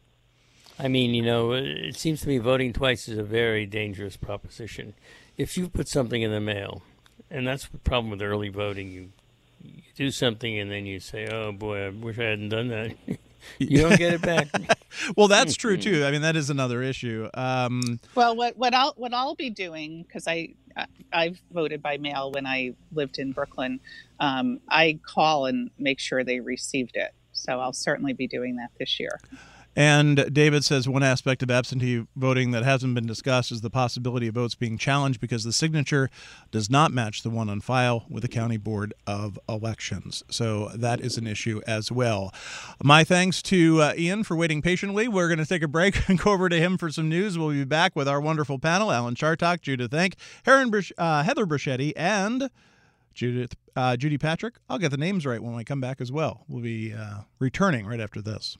I mean, you know, it seems to me voting twice is a very dangerous proposition. If you put something in the mail, and that's the problem with early voting, you, you do something and then you say, oh, boy, I wish I hadn't done that. You don't get it back. Well, that's true, too. I mean, that is another issue. Um, well, what, what, I'll, what I'll be doing, because I, I've voted by mail when I lived in Brooklyn, um, I call and make sure they received it. So I'll certainly be doing that this year. And David says one aspect of absentee voting that hasn't been discussed is the possibility of votes being challenged because the signature does not match the one on file with the County Board of Elections. So that is an issue as well. My thanks to uh, Ian for waiting patiently. We're going to take a break and go over to him for some news. We'll be back with our wonderful panel, Alan Chartock, Judith Enck, Heron Brusch- uh, Heather Bruschetti, and Judith uh, Judy Patrick. I'll get the names right when we come back as well. We'll be uh, returning right after this.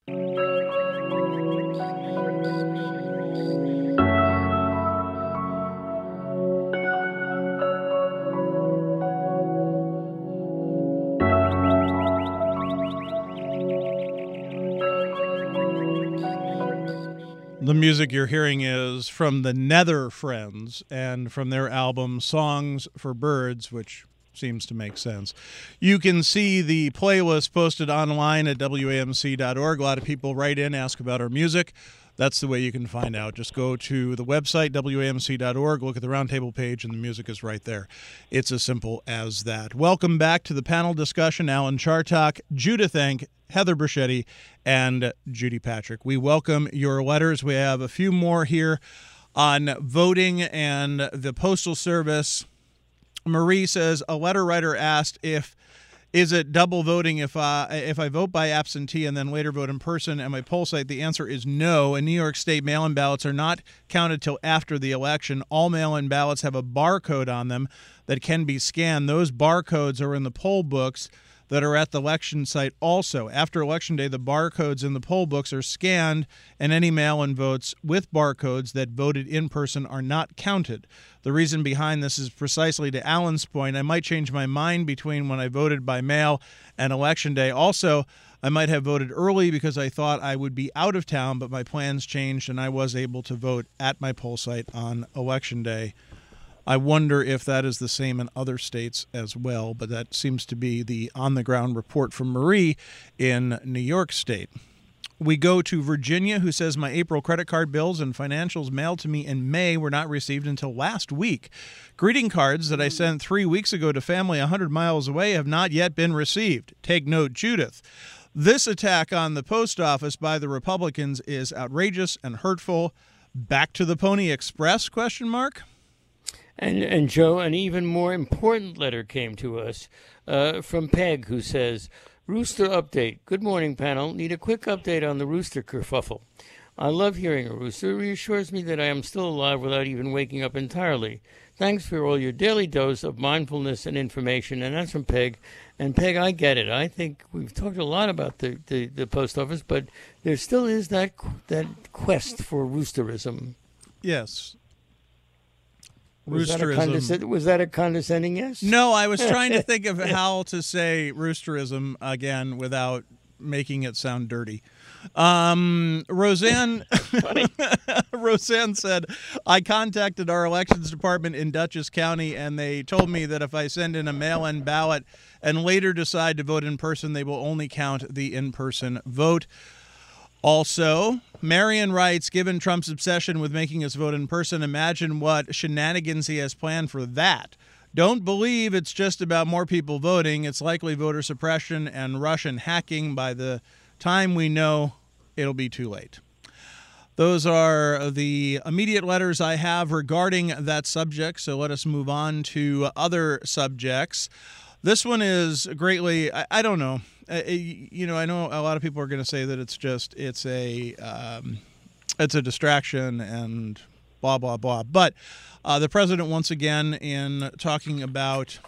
The music you're hearing is from the Nether Friends and from their album Songs for Birds, which seems to make sense. You can see the playlist posted online at W A M C dot org. A lot of people write in, ask about our music. That's the way you can find out. Just go to the website, W A M C dot org, look at the roundtable page, and the music is right there. It's as simple as that. Welcome back to the panel discussion. Alan Chartock, Judith Enck, Heather Bruschetti, and Judy Patrick. We welcome your letters. We have a few more here on voting and the Postal Service. Marie says, a letter writer asked if is it double voting if uh, if I vote by absentee and then later vote in person at my poll site? The answer is no. In New York State, mail-in ballots are not counted till after the election. All mail-in ballots have a barcode on them that can be scanned. Those barcodes are in the poll books that are at the election site also. After Election Day, the barcodes in the poll books are scanned, and any mail-in votes with barcodes that voted in person are not counted. The reason behind this is precisely to Alan's point. I might change my mind between when I voted by mail and Election Day. Also, I might have voted early because I thought I would be out of town, but my plans changed and I was able to vote at my poll site on Election Day. I wonder if that is the same in other states as well, but that seems to be the on-the-ground report from Marie in New York State. We go to Virginia, who says, my April credit card bills and financials mailed to me in May were not received until last week. Greeting cards that I sent three weeks ago to family one hundred miles away have not yet been received. Take note, Judith. This attack on the post office by the Republicans is outrageous and hurtful. Back to the Pony Express, question mark? And, and Joe, an even more important letter came to us uh, from Peg, who says, Rooster update. Good morning, panel. Need a quick update on the rooster kerfuffle. I love hearing a rooster. It reassures me that I am still alive without even waking up entirely. Thanks for all your daily dose of mindfulness and information. And that's from Peg. And Peg, I get it. I think we've talked a lot about the, the, the post office, but there still is that that quest for roosterism. Yes. Was that, condesc- was that a condescending yes? No, I was trying to think of how to say roosterism again without making it sound dirty. Um, Roseanne Roseanne said, I contacted our elections department in Dutchess County, and they told me that if I send in a mail-in ballot and later decide to vote in person, they will only count the in-person vote. Also, Marion writes, given Trump's obsession with making us vote in person, imagine what shenanigans he has planned for that. Don't believe it's just about more people voting. It's likely voter suppression and Russian hacking. By the time we know, it'll be too late. Those are the immediate letters I have regarding that subject, so let us move on to other subjects. This one is greatly, I, I don't know, uh, you know, I know a lot of people are going to say that it's just, it's a, um, it's a distraction and blah, blah, blah. But uh, the president, once again, in talking about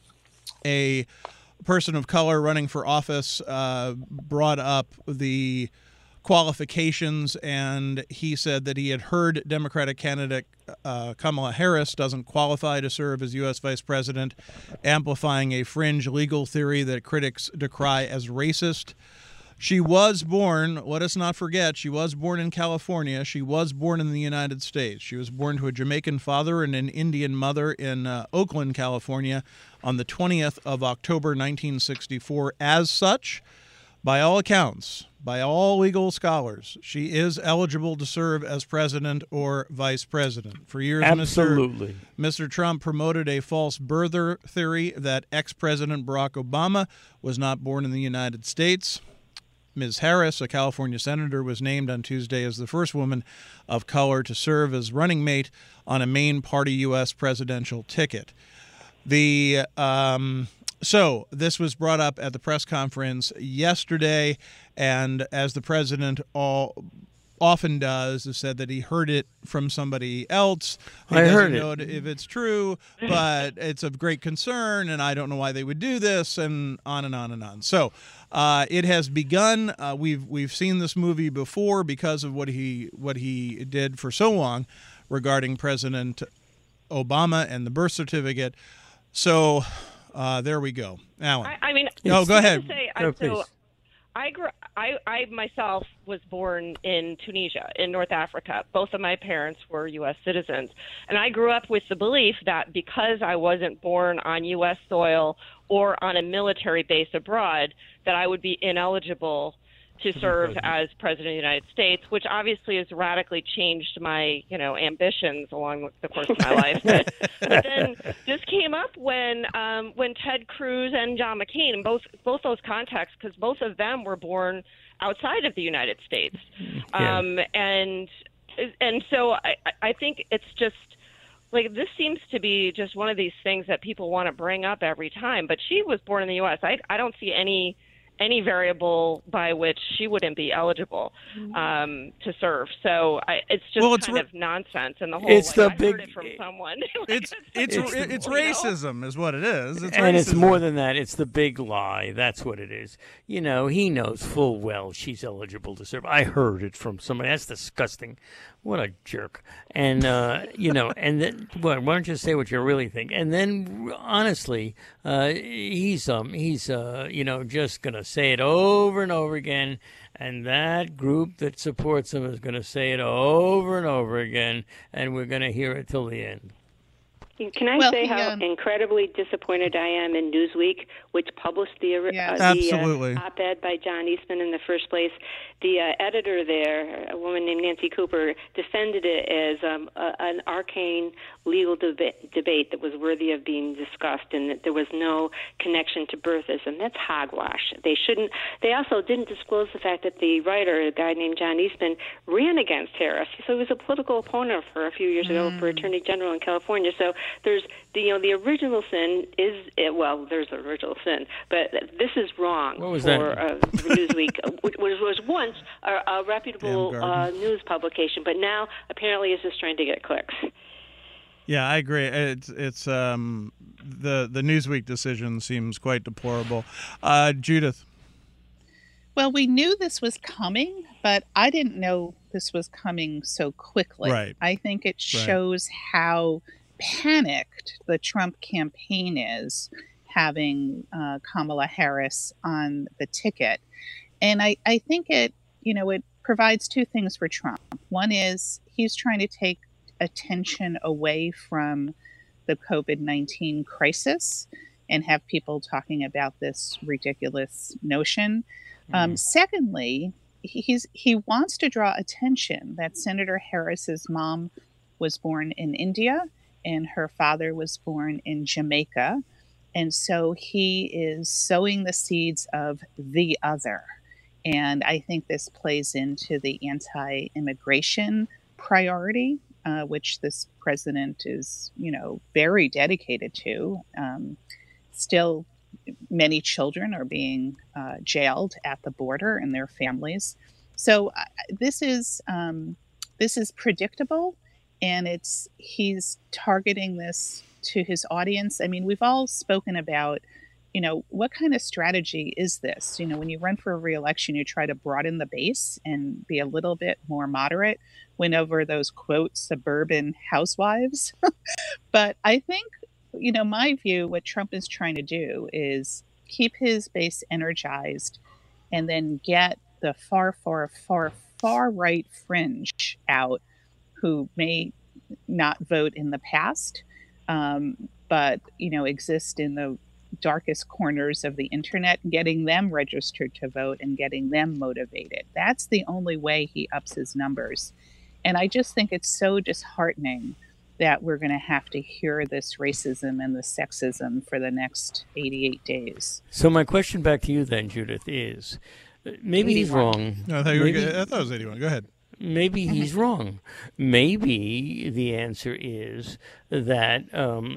a person of color running for office, uh, brought up the qualifications, and he said that he had heard Democratic candidate uh, Kamala Harris doesn't qualify to serve as U S vice president, amplifying a fringe legal theory that critics decry as racist. She was born, let us not forget, she was born in California. She was born in the United States. She was born to a Jamaican father and an Indian mother in uh, Oakland, California on the twentieth of October, nineteen sixty-four. As such, by all accounts, by all legal scholars, she is eligible to serve as president or vice president. For years, Absolutely. Mister Mister Trump promoted a false birther theory that ex-President Barack Obama was not born in the United States. Miz Harris, a California senator, was named on Tuesday as the first woman of color to serve as running mate on a main party U S presidential ticket. The um, so this was brought up at the press conference yesterday, and as the president all often does, has said that he heard it from somebody else. He I doesn't heard know it. if it's true, but it's of great concern, and I don't know why they would do this, and on and on and on. So uh, it has begun. Uh, we've we've seen this movie before because of what he what he did for so long regarding President Obama and the birth certificate. So uh, there we go. Alan. I, I mean, no, go ahead. To say, No, I, please. so I grew. I, I myself was born in Tunisia, in North Africa. Both of my parents were U S citizens, and I grew up with the belief that because I wasn't born on U S soil or on a military base abroad, that I would be ineligible to serve as president of the United States, which obviously has radically changed my, you know, ambitions along the course of my life. But, but then this came up when um, when Ted Cruz and John McCain, in both both those contexts, because both of them were born outside of the United States, Yeah. um, and and so I, I think it's just like this seems to be just one of these things that people want to bring up every time. But she was born in the U S I I don't see any. any variable by which she wouldn't be eligible um, to serve. So I, it's just well, it's kind ra- of nonsense. And the whole It's like, the I big- heard it from someone. It's it's It's it's, the- it's you know? racism, is what it is. It's and racism. it's more than that. It's the big lie. That's what it is. You know, he knows full well she's eligible to serve. I heard it from somebody. That's disgusting. What a jerk. And, uh, you know, and then, well, why don't you say what you really think? And then, honestly, uh, he's, um, he's, uh, you know, just going to say it over and over again. And that group that supports him is going to say it over and over again. And we're going to hear it till the end. Can I Well, say he, how um, incredibly disappointed I am in Newsweek, which published the, uh, Yes. the Absolutely. uh, op-ed by John Eastman in the first place? The uh, editor there, a woman named Nancy Cooper, defended it as um, a, an arcane legal deba- debate that was worthy of being discussed, and that there was no connection to birthism. That's hogwash. They shouldn't. They also didn't disclose the fact that the writer, a guy named John Eastman, ran against Harris. So he was a political opponent of her a few years ago for Attorney General in California. So there's the, you know, the original sin is, well, there's the original sin, but this is wrong What was for that? uh, Newsweek, which was, was once a, a reputable Damn uh, garden. news publication, but now apparently is just trying to get clicks. Yeah, I agree. It's it's um the the Newsweek decision seems quite deplorable. Uh, Judith. Well, we knew this was coming, but I didn't know this was coming so quickly. Right. I think it shows how panicked the Trump campaign is having uh, Kamala Harris on the ticket. And I, I think it, you know, it provides two things for Trump. One is he's trying to take attention away from the COVID nineteen crisis and have people talking about this ridiculous notion. Um, secondly, he's he wants to draw attention that Senator Harris's mom was born in India and her father was born in Jamaica. And so he is sowing the seeds of the other. And I think this plays into the anti-immigration priority, uh, which this president is, you know, very dedicated to. Um, still, many children are being uh, jailed at the border and their families. So uh, this is um, this is predictable, and it's he's targeting this to his audience. I mean, we've all spoken about, you know, what kind of strategy is this? You know, when you run for a re-election, you try to broaden the base and be a little bit more moderate, win over those, quote, suburban housewives. But I think, you know, my view, what Trump is trying to do is keep his base energized and then get the far, far, far, far right fringe out who may not vote in the past, um, but, you know, exist in the darkest corners of the internet, getting them registered to vote and getting them motivated. That's the only way he ups his numbers. And I just think it's so disheartening that we're going to have to hear this racism and the sexism for the next eighty-eight days. So my question back to you then, Judith, is uh, maybe he's wrong. No, I thought, you were Maybe- good. I thought it was eighty-one. Go ahead. Maybe he's wrong. Maybe the answer is that um,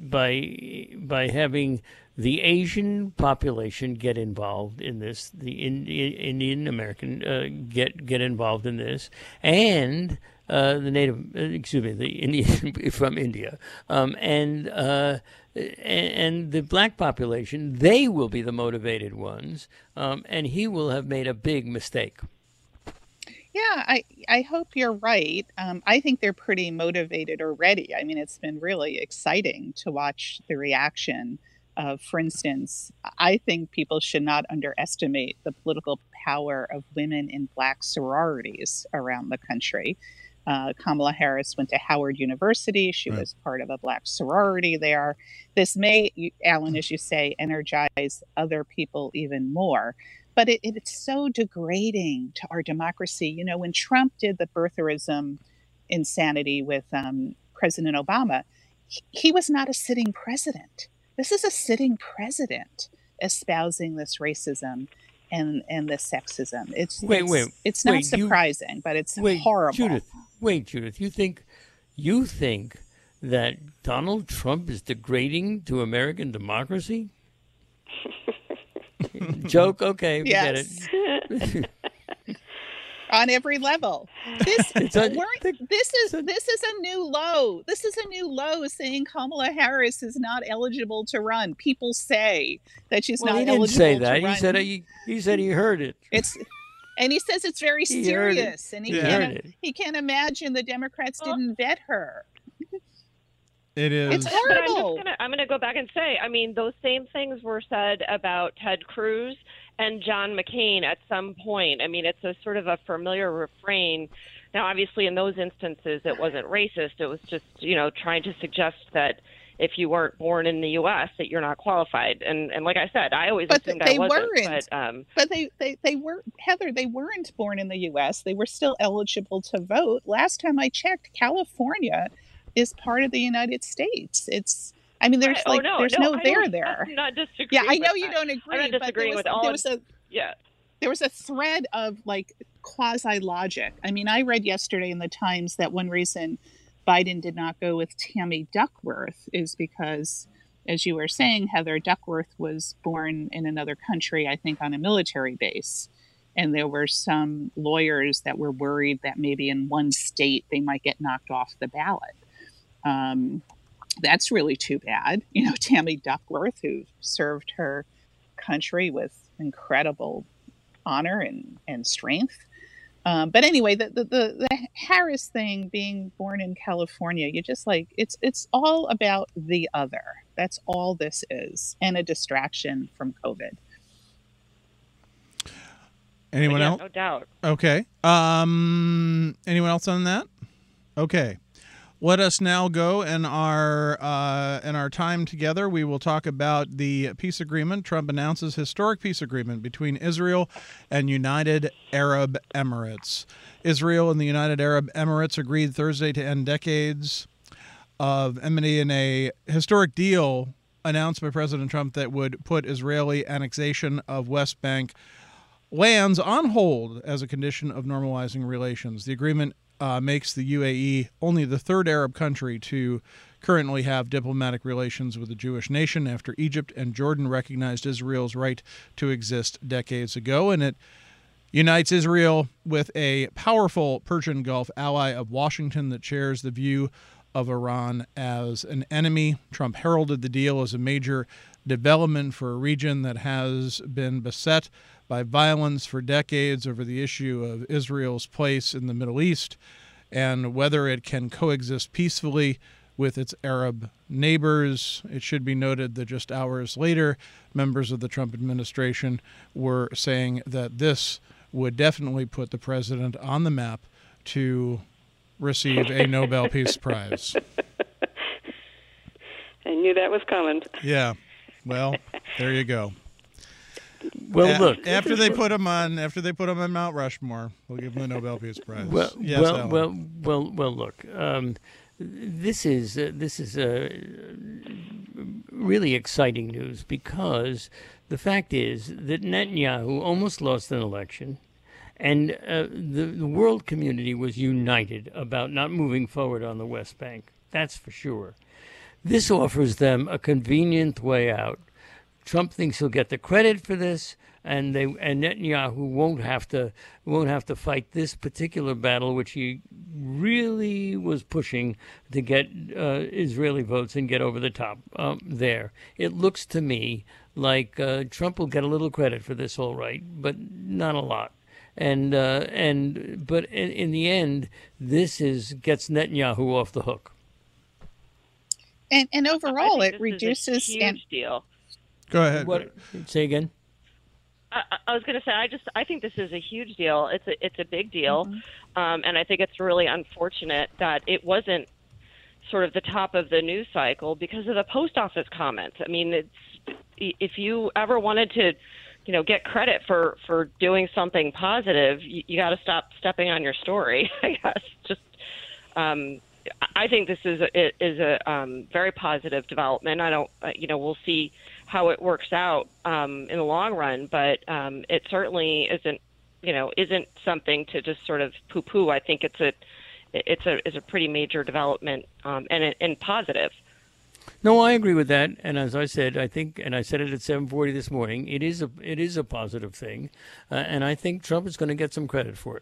by by having the Asian population get involved in this, the Indian, Indian American uh, get get involved in this, and uh, the native, uh, excuse me, the Indian from India, um, and uh, and, and the black population, they will be the motivated ones, um, and he will have made a big mistake. Yeah, I, I hope you're right. Um, I think they're pretty motivated already. I mean, it's been really exciting to watch the reaction of, for instance, I think people should not underestimate the political power of women in black sororities around the country. Uh, Kamala Harris went to Howard University. She Right. was part of a black sorority there. This may, you- Alan, as you say, energize other people even more. But it, it's so degrading to our democracy. You know, when Trump did the birtherism insanity with um, President Obama, he, he was not a sitting president. This is a sitting president espousing this racism and, and the sexism. It's Wait, it's, wait, it's not wait, you- surprising, but it's Wait, horrible. Judith. Wait, Judith. You think you think that Donald Trump is degrading to American democracy? Joke? Okay, forget Yes. it. On every level. This It's a- weren't- this is this is a new low. This is a new low saying Kamala Harris is not eligible to run. People say that she's Well, not he didn't eligible say to that. He run. said he, he said he heard it. It's and he says it's very He heard it. serious, and he He can't heard it. he can't imagine the Democrats didn't vet her. It is. It's But I'm just horrible. gonna I'm gonna go back and say, I mean, those same things were said about Ted Cruz and John McCain at some point. I mean, it's a sort of a familiar refrain. Now, obviously, in those instances, it wasn't racist. It was just, you know, trying to suggest that if you weren't born in the U S, that you're not qualified. And and like I said, I always But assumed they I wasn't. weren't. But um, But they, they, they were Heather, they weren't born in the U S. They were still eligible to vote. Last time I checked, California is part of the United States. It's I mean there's I- like oh, no, there's no, no I there don't- there. I'm not disagreeing. Yeah, I know with you that. don't agree, I'm not but there disagreeing was, with all there of- was a Yeah. there was a thread of like quasi logic. I mean, I read yesterday in the Times that one reason Biden did not go with Tammy Duckworth is because, as you were saying, Heather, Duckworth was born in another country, I think on a military base. And there were some lawyers that were worried that maybe in one state they might get knocked off the ballot. Um, that's really too bad. You know, Tammy Duckworth, who served her country with incredible honor and, and strength. Um, but anyway, the, the, the, the Harris thing, being born in California, you just like, it's, it's all about the other. That's all this is, and a distraction from COVID. Anyone yeah, else? No doubt. Okay. Um. Anyone else on that? Okay. Let us now go in our uh, in our time together. We will talk about the peace agreement. Trump announces historic peace agreement between Israel and United Arab Emirates. Israel and the United Arab Emirates agreed Thursday to end decades of enmity in a historic deal announced by President Trump that would put Israeli annexation of West Bank lands on hold as a condition of normalizing relations. The agreement uh, makes the U A E only the third Arab country to currently have diplomatic relations with a Jewish nation after Egypt and Jordan recognized Israel's right to exist decades ago. And it unites Israel with a powerful Persian Gulf ally of Washington that shares the view of Iran as an enemy. Trump heralded the deal as a major development for a region that has been beset by violence for decades over the issue of Israel's place in the Middle East and whether it can coexist peacefully with its Arab neighbors. It should be noted that just hours later, members of the Trump administration were saying that this would definitely put the president on the map to receive a Nobel Peace Prize. I knew that was coming. Yeah. Well, there you go. Well, A- look. after they put him on, after they put him on Mount Rushmore, we'll give him the Nobel Peace Prize. Well, yes, well, Alan. well, well, well. Look, um, this is uh, this is uh, really exciting news because the fact is that Netanyahu almost lost an election, and uh, the the world community was united about not moving forward on the West Bank. That's for sure. This offers them a convenient way out. Trump thinks he'll get the credit for this, and they and Netanyahu won't have to won't have to fight this particular battle, which he really was pushing to get uh, Israeli votes and get over the top um, there. It looks to me like uh, Trump will get a little credit for this, all right, but not a lot. And uh, and but in, in the end, this is gets Netanyahu off the hook. And, and overall, I it think this reduces is a huge and deal. Go ahead. What? Say again. I, I was going to say, I just, I think this is a huge deal. It's a, it's a big deal, mm-hmm. um, and I think it's really unfortunate that it wasn't sort of the top of the news cycle because of the post office comments. I mean, it's if you ever wanted to, you know, get credit for for doing something positive, you, you got to stop stepping on your story. I guess just. Um, I think this is a, is a um, very positive development. I don't, uh, you know, we'll see how it works out um, in the long run, but um, it certainly isn't, you know, isn't something to just sort of poo-poo. I think it's a, it's a, is a pretty major development um, and and positive. No, I agree with that. And as I said, I think, and I said it at seven forty this morning, it is a it is a positive thing, uh, and I think Trump is going to get some credit for it.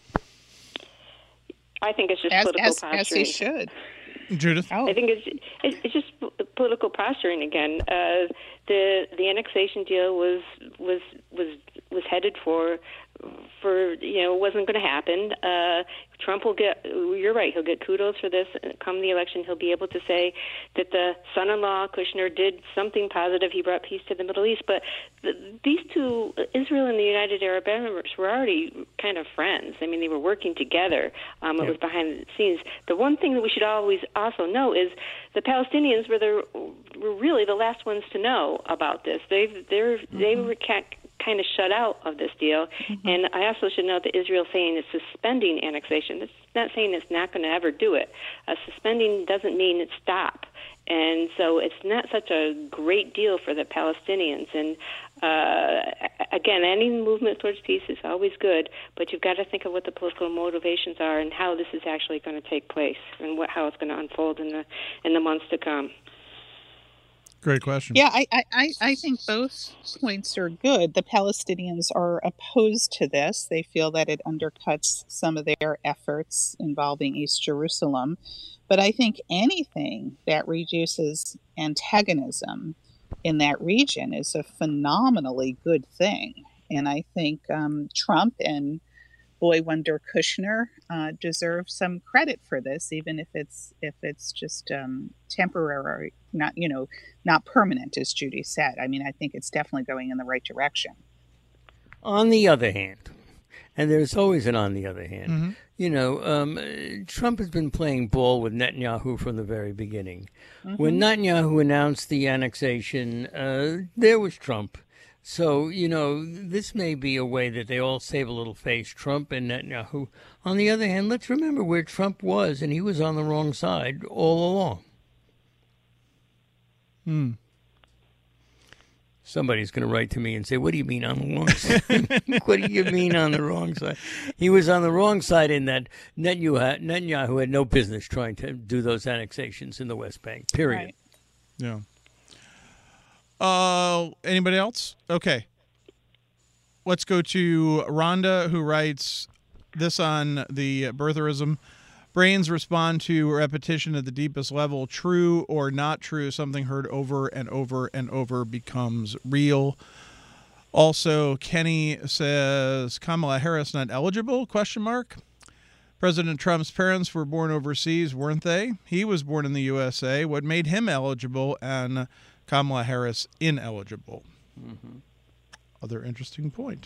I think it's just as, political as, posturing. as he should. Judith? Oh. I think it's it's it's just political posturing again. Uh, the the annexation deal was was was was headed for for you know wasn't going to happen. Uh, Trump will get. You're right. He'll get kudos for this. Come the election, he'll be able to say that the son-in-law Kushner did something positive. He brought peace to the Middle East. But the, these two, Israel and the United Arab Emirates, were already kind of friends. I mean, they were working together. Um, it Yeah. was behind the scenes. The one thing that we should always also know is the Palestinians were the were really the last ones to know about this. They've they're mm-hmm. they were ca- kind of shut out of this deal. Mm-hmm. And I also should note that Israel saying it's suspending annexation. It's not saying it's not going to ever do it. Uh, suspending doesn't mean it stop. And so it's not such a great deal for the Palestinians. And uh, again, any movement towards peace is always good, but you've got to think of what the political motivations are and how this is actually going to take place and what, how it's going to unfold in the in the months to come. Great question. Yeah, I, I, I think both points are good. The Palestinians are opposed to this. They feel that it undercuts some of their efforts involving East Jerusalem. But I think anything that reduces antagonism in that region is a phenomenally good thing. And I think um, Trump and boy wonder Kushner uh, deserve some credit for this, even if it's if it's just um, temporary, not you know, not permanent, as Judy said. I mean, I think it's definitely going in the right direction. On the other hand, and there's always an on the other hand, Mm-hmm. you know, um, Trump has been playing ball with Netanyahu from the very beginning. Mm-hmm. When Netanyahu announced the annexation, uh, there was Trump. So, you know, this may be a way that they all save a little face, Trump and Netanyahu. On the other hand, let's remember where Trump was, and he was on the wrong side all along. Hmm. Somebody's going to write to me and say, what do you mean on the wrong side? What do you mean on the wrong side? He was on the wrong side in that Netanyahu, Netanyahu had no business trying to do those annexations in the West Bank, period. Right. Yeah. Uh, anybody else? Okay. Let's go to Rhonda, who writes this on the birtherism. Brains respond to repetition at the deepest level. True or not true, something heard over and over and over becomes real. Also, Kenny says Kamala Harris not eligible? Question mark. President Trump's parents were born overseas, weren't they? He was born in the U S A. What made him eligible and Kamala Harris ineligible? Mm-hmm. Other interesting point.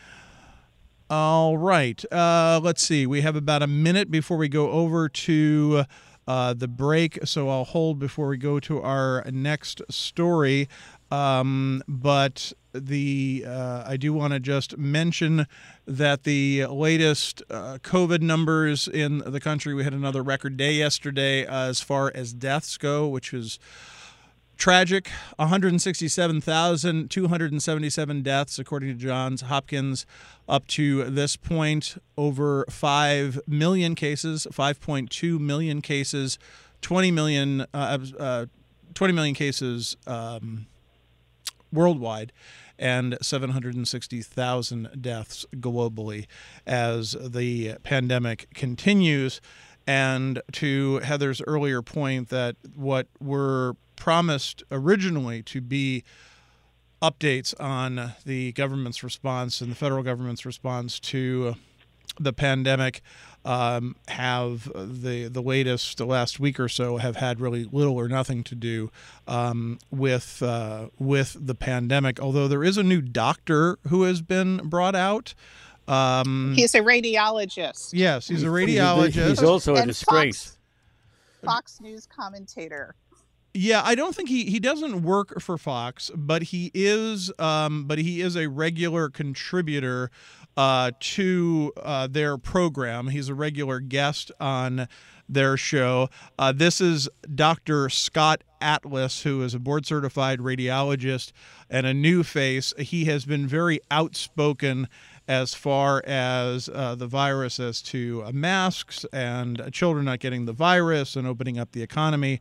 All right. Uh, let's see. We have about a minute before we go over to uh, the break, so I'll hold before we go to our next story. Um, but the uh, I do want to just mention that the latest uh, COVID numbers in the country, we had another record day yesterday uh, as far as deaths go, which is tragic. one hundred sixty-seven thousand two hundred seventy-seven deaths, according to Johns Hopkins, up to this point. Over five million cases, five point two million cases, twenty million, uh, uh, twenty million cases um, worldwide, and seven hundred sixty thousand deaths globally as the pandemic continues. And to Heather's earlier point that what were promised originally to be updates on the government's response and the federal government's response to the pandemic um, have the the latest, the last week or so, have had really little or nothing to do um, with uh, with the pandemic. Although there is a new doctor who has been brought out. Um, He's a radiologist. Yes, he's a radiologist. He's also a And disgrace. Fox, Fox News commentator. Yeah, I don't think he, he doesn't work for Fox, but he is um, but he is a regular contributor uh, to uh, their program. He's a regular guest on their show. Uh, this is Doctor Scott Atlas, who is a board-certified radiologist and a new face. He has been very outspoken as far as uh, the virus, as to uh, masks and children not getting the virus and opening up the economy.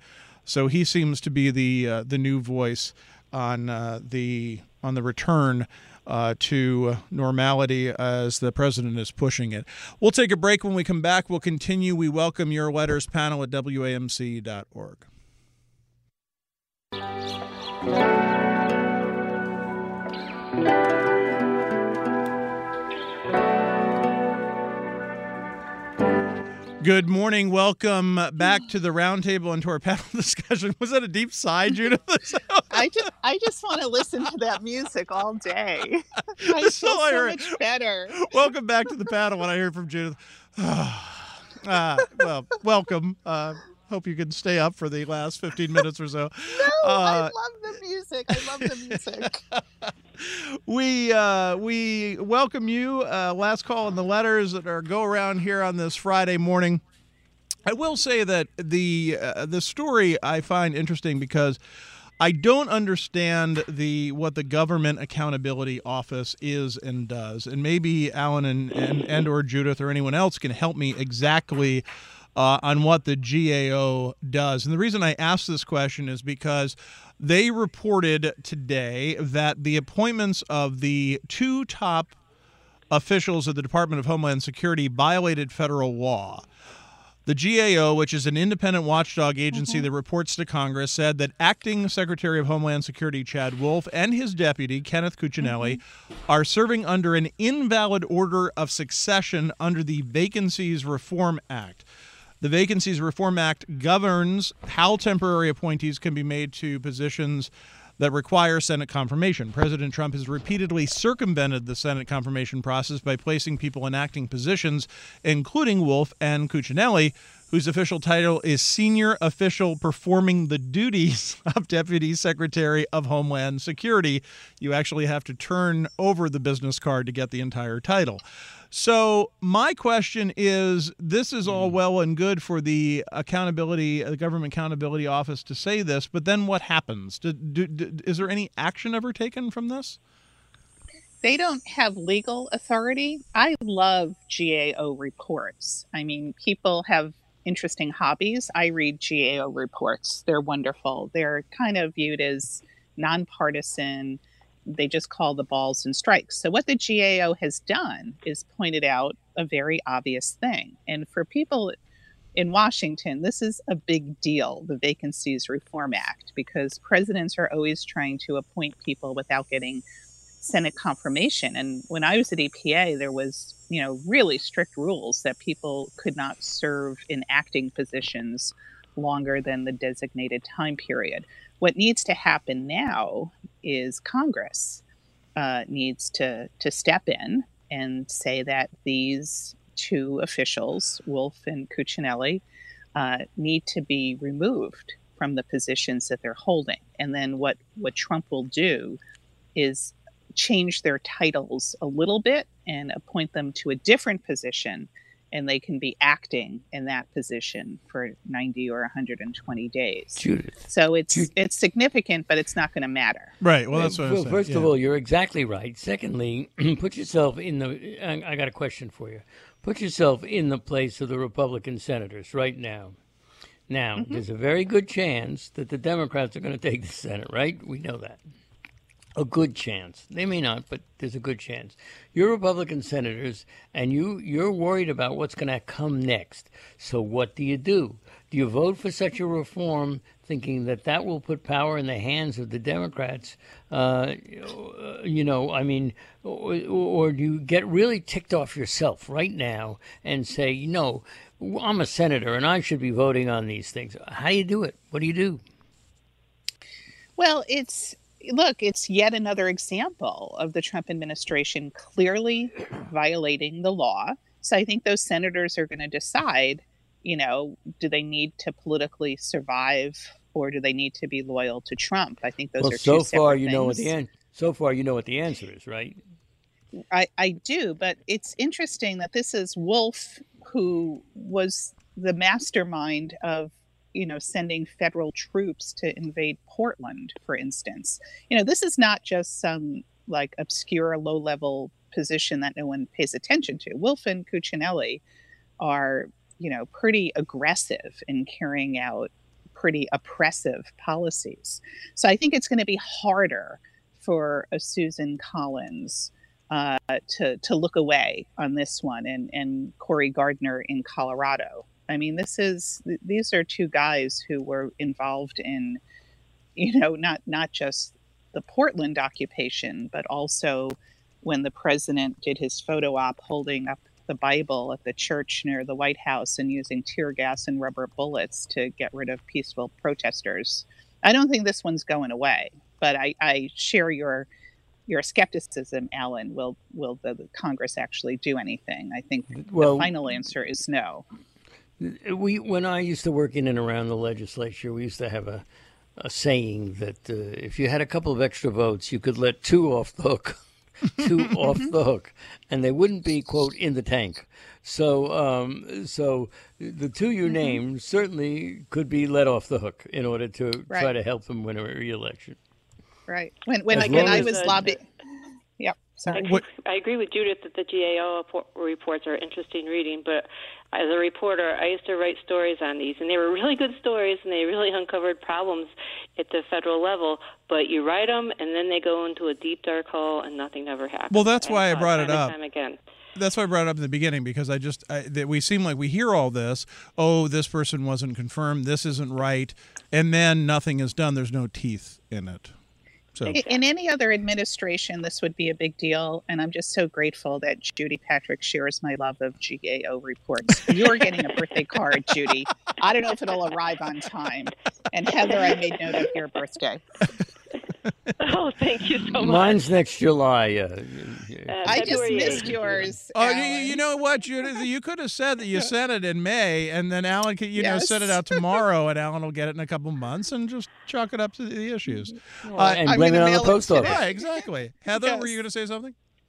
So he seems to be the uh, the new voice on uh, the on the return uh, to normality as the president is pushing it. We'll take a break. When we come back, we'll continue. We welcome your letters, panel at W A M C dot org. Good morning. Welcome back to the roundtable and to our panel discussion. Was that a deep sigh, Judith? I just, I just want to listen to that music all day. I feel So I so heard. much better. Welcome back to the panel. When I hear from Judith, uh, well, welcome. Uh, hope you can stay up for the last fifteen minutes or so. No, Uh, I love the music. I love the music. We uh, we welcome you. Uh, last call on the letters that are go around here on this Friday morning. I will say that the uh, the story I find interesting because I don't understand the what the Government Accountability Office is and does, and maybe Alan and and, and or Judith or anyone else can help me exactly uh, on what the G A O does. And the reason I ask this question is because they reported today that the appointments of the two top officials of the Department of Homeland Security violated federal law. The G A O, which is an independent watchdog agency mm-hmm. that reports to Congress, said that Acting Secretary of Homeland Security Chad Wolf and his deputy, Kenneth Cuccinelli, mm-hmm. are serving under an invalid order of succession under the Vacancies Reform Act. The Vacancies Reform Act governs how temporary appointees can be made to positions that require Senate confirmation. President Trump has repeatedly circumvented the Senate confirmation process by placing people in acting positions, including Wolf and Cuccinelli, whose official title is Senior Official Performing the Duties of Deputy Secretary of Homeland Security. You actually have to turn over the business card to get the entire title. So my question is, this is all well and good for the accountability, the Government Accountability Office to say this, but then what happens? Do, do, do, is there any action ever taken from this? They don't have legal authority. I love G A O reports. I mean, people have interesting hobbies. I read G A O reports. They're wonderful. They're kind of viewed as nonpartisan. They just call the balls and strikes. So what the G A O has done is pointed out a very obvious thing. And for people in Washington, this is a big deal, the Vacancies Reform Act, because presidents are always trying to appoint people without getting Senate confirmation. And when I was at E P A, there was, you know, really strict rules that people could not serve in acting positions longer than the designated time period. What needs to happen now is Congress uh, needs to to step in and say that these two officials, Wolf and Cuccinelli, uh, need to be removed from the positions that they're holding. And then what, what Trump will do is change their titles a little bit and appoint them to a different position, and they can be acting in that position for ninety or one hundred twenty days. Judith. So it's it's significant, but it's not going to matter. Right. Well, that's what well, I'm saying. First yeah. of all, you're exactly right. Secondly, put yourself in the. I, I got a question for you. Put yourself in the place of the Republican senators right now. Now, mm-hmm. there's a very good chance that the Democrats are going to take the Senate, right? We know that. A good chance. They may not, but there's a good chance. You're Republican senators, and you, you're worried about what's going to come next. So what do you do? Do you vote for such a reform thinking that that will put power in the hands of the Democrats? Uh, you know, I mean, or, or do you get really ticked off yourself right now and say, you know, I'm a senator and I should be voting on these things? How do you do it? What do you do? Well, it's... Look, it's yet another example of the Trump administration clearly violating the law. So I think those senators are going to decide, you know, do they need to politically survive or do they need to be loyal to Trump? I think those well, are so two separate far you things. know what the an- so far you know what the answer is, right? I, I do, but it's interesting that this is Wolf, who was the mastermind of you know, sending federal troops to invade Portland, for instance. You know, this is not just some like obscure low level position that no one pays attention to. Wolf and Cuccinelli are, you know, pretty aggressive in carrying out pretty oppressive policies. So I think it's going to be harder for a Susan Collins uh, to to look away on this one, and and Cory Gardner in Colorado. I mean, this is these are two guys who were involved in, you know, not not just the Portland occupation, but also when the president did his photo op holding up the Bible at the church near the White House and using tear gas and rubber bullets to get rid of peaceful protesters. I don't think this one's going away, but I, I share your your skepticism, Alan. Will will the, the Congress actually do anything? I think well, the final answer is no. We, when I used to work in and around the legislature, we used to have a, a saying that uh, if you had a couple of extra votes, you could let two off the hook. two off the hook, and they wouldn't be, quote, in the tank. So um, so the two you mm-hmm. named certainly could be let off the hook in order to right. try to help them win a re-election. Right. When when, I, when I was lobbying. Yep. Sorry. I, I agree with Judith that the G A O reports are interesting reading, but as a reporter, I used to write stories on these, and they were really good stories, and they really uncovered problems at the federal level. But you write them, and then they go into a deep, dark hole, and nothing ever happens. Well, that's why I brought it up. Time again. That's why I brought it up in the beginning, because I just I, that we seem like we hear all this. Oh, this person wasn't confirmed. This isn't right, and then nothing is done. There's no teeth in it. So. In any other administration, this would be a big deal, and I'm just so grateful that Judy Patrick shares my love of G A O reports. You're getting a birthday card, Judy. I don't know if it'll arrive on time. And Heather, I made note of your birthday. Oh, thank you so much. Mine's next July. Uh, uh, I just missed yours. Oh, you, you know what, Judith? You could have said that you sent it in May, and then Alan could, you yes. know, send it out tomorrow, and Alan will get it in a couple months and just chalk it up to the issues. Uh, and blame it on the post office. Yeah, exactly. Heather, yes. were you going to say something?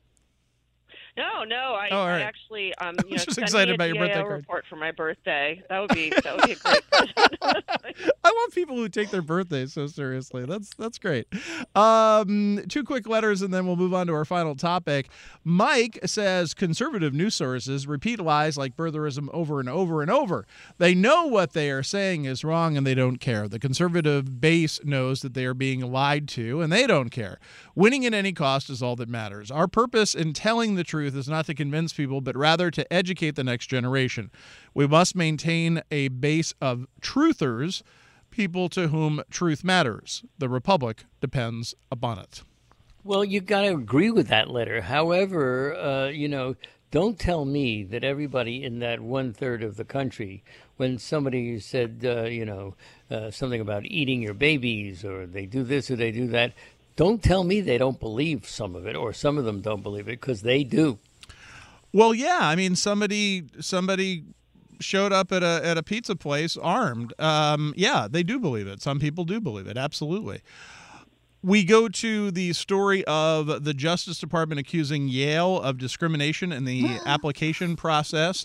No, no. I, oh, right. I actually, um, you know, just send excited me a about your birthday G A O card. report for my birthday. That would be that would be a great present. I love people who take their birthdays so seriously. That's that's great. Um, two quick letters, and then we'll move on to our final topic. Mike says conservative news sources repeat lies like birtherism over and over and over. They know what they are saying is wrong, and they don't care. The conservative base knows that they are being lied to, and they don't care. Winning at any cost is all that matters. Our purpose in telling the truth is not to convince people, but rather to educate the next generation. We must maintain a base of truthers, people to whom truth matters. The Republic depends upon it. Well, you got to agree with that letter. However, uh, you know, don't tell me that everybody in that one third of the country, when somebody said, uh, you know, uh, something about eating your babies, or they do this or they do that, don't tell me they don't believe some of it, or some of them don't believe it, because they do. Well, yeah. I mean, somebody somebody showed up at a at a pizza place armed. Um, yeah, they do believe it. Some people do believe it. Absolutely. We go to the story of the Justice Department accusing Yale of discrimination in the application process.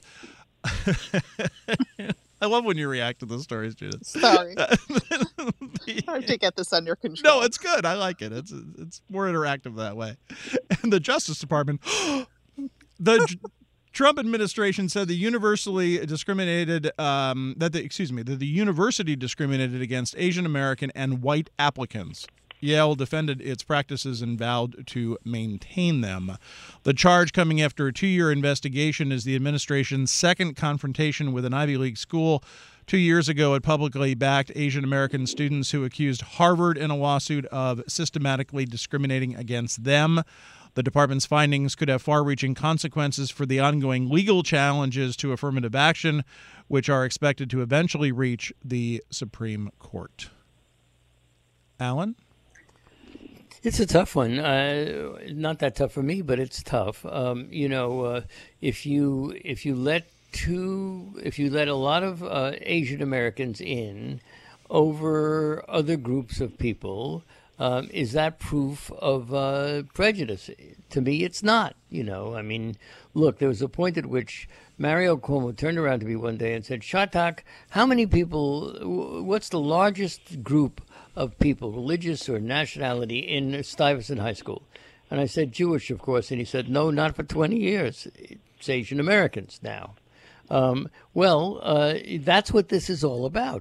I love when you react to the stories, Judith. Sorry. the, Hard to get this under control. No, it's good. I like it. It's it's more interactive that way. And the Justice Department, the J- Trump administration said the universally discriminated um, that the excuse me that the university discriminated against Asian American and white applicants. Yale defended its practices and vowed to maintain them. The charge, coming after a two-year investigation, is the administration's second confrontation with an Ivy League school. Two years ago, it publicly backed Asian American students who accused Harvard in a lawsuit of systematically discriminating against them. The department's findings could have far-reaching consequences for the ongoing legal challenges to affirmative action, which are expected to eventually reach the Supreme Court. Alan? It's a tough one. Uh, not that tough for me, but it's tough. Um, you know, uh, if you if you let two, if you let a lot of uh, Asian Americans in over other groups of people, um, is that proof of uh, prejudice? To me, it's not. You know, I mean, look, there was a point at which Mario Cuomo turned around to me one day and said, "Shattuck, how many people? What's the largest group of people, religious or nationality, in Stuyvesant High School?" And I said, "Jewish, of course." And he said, "No, not for twenty years. It's Asian Americans now." Um, well, uh, that's what this is all about.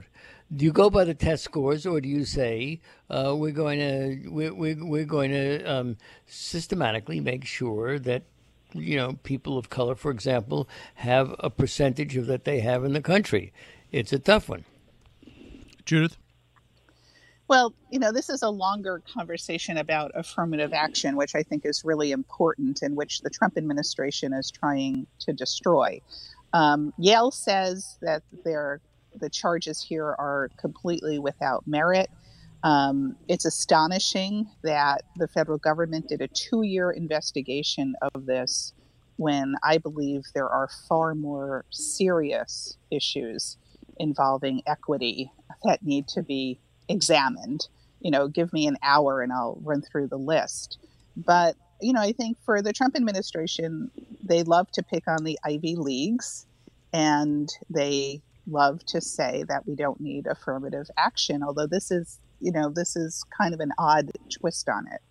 Do you go by the test scores, or do you say uh, we're going to we're, we're, we're going to um, systematically make sure that, you know, people of color, for example, have a percentage of that they have in the country? It's a tough one. Judith? Well, you know, this is a longer conversation about affirmative action, which I think is really important and which the Trump administration is trying to destroy. Um, Yale says that they're the charges here are completely without merit. Um, it's astonishing that the federal government did a two-year investigation of this when I believe there are far more serious issues involving equity that need to be examined. You know, give me an hour and I'll run through the list. But, you know, I think for the Trump administration, they love to pick on the Ivy Leagues, and they love to say that we don't need affirmative action, although this is, you know, this is kind of an odd twist on it.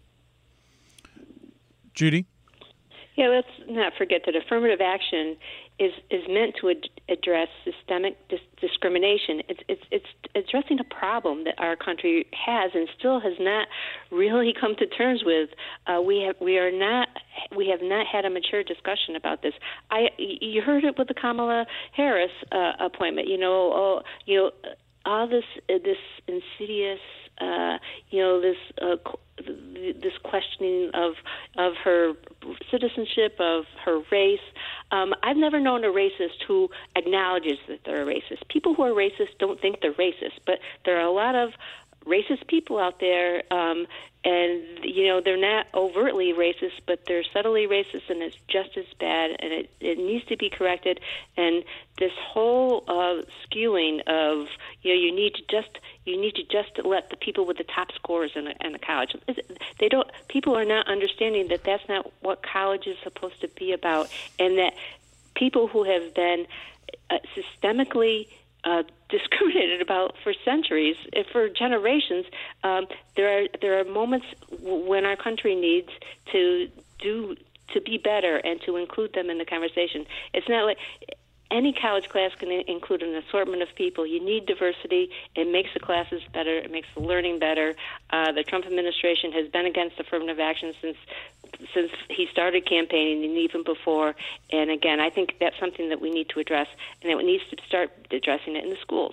Judy? Yeah, let's not forget that affirmative action is, is meant to ad- address systemic dis- discrimination. It's, it's it's addressing a problem that our country has and still has not really come to terms with. Uh, we have we are not we have not had a mature discussion about this. I you heard it with the Kamala Harris uh, appointment. You know, oh, you know, all this uh, this insidious. Uh, you know, this uh, this questioning of of her citizenship, of her race. Um, I've never known a racist who acknowledges that they're a racist. People who are racist don't think they're racist, but there are a lot of racist people out there, um, and, you know, they're not overtly racist, but they're subtly racist, and it's just as bad, and it, it needs to be corrected. And this whole uh, skewing of, you know, you need to just you need to just let the people with the top scores in a, in a college. They don't. People are not understanding that that's not what college is supposed to be about, and that people who have been uh, systemically Uh, discriminated about for centuries, for generations. Um, there are there are moments w- when our country needs to do to be better and to include them in the conversation. It's not like any college class can include an assortment of people. You need diversity. It makes the classes better. It makes the learning better. Uh, the Trump administration has been against affirmative action since since he started campaigning and even before. And again, I think that's something that we need to address, and it needs to start addressing it in the schools.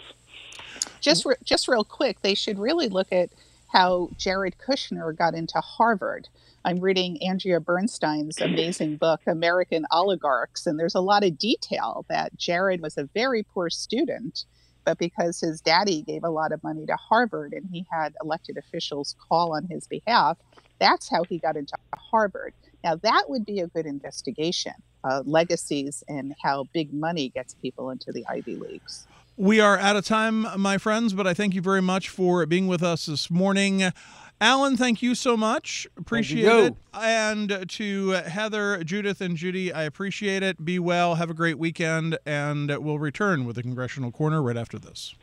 Just, re- just real quick, they should really look at how Jared Kushner got into Harvard. I'm reading Andrea Bernstein's amazing book, American Oligarchs, and there's a lot of detail that Jared was a very poor student, but because his daddy gave a lot of money to Harvard and he had elected officials call on his behalf, that's how he got into Harvard. Now, that would be a good investigation, uh, legacies and how big money gets people into the Ivy Leagues. We are out of time, my friends, but I thank you very much for being with us this morning. Alan, thank you so much. Appreciate it. And to Heather, Judith, and Judy, I appreciate it. Be well. Have a great weekend. And we'll return with the Congressional Corner right after this.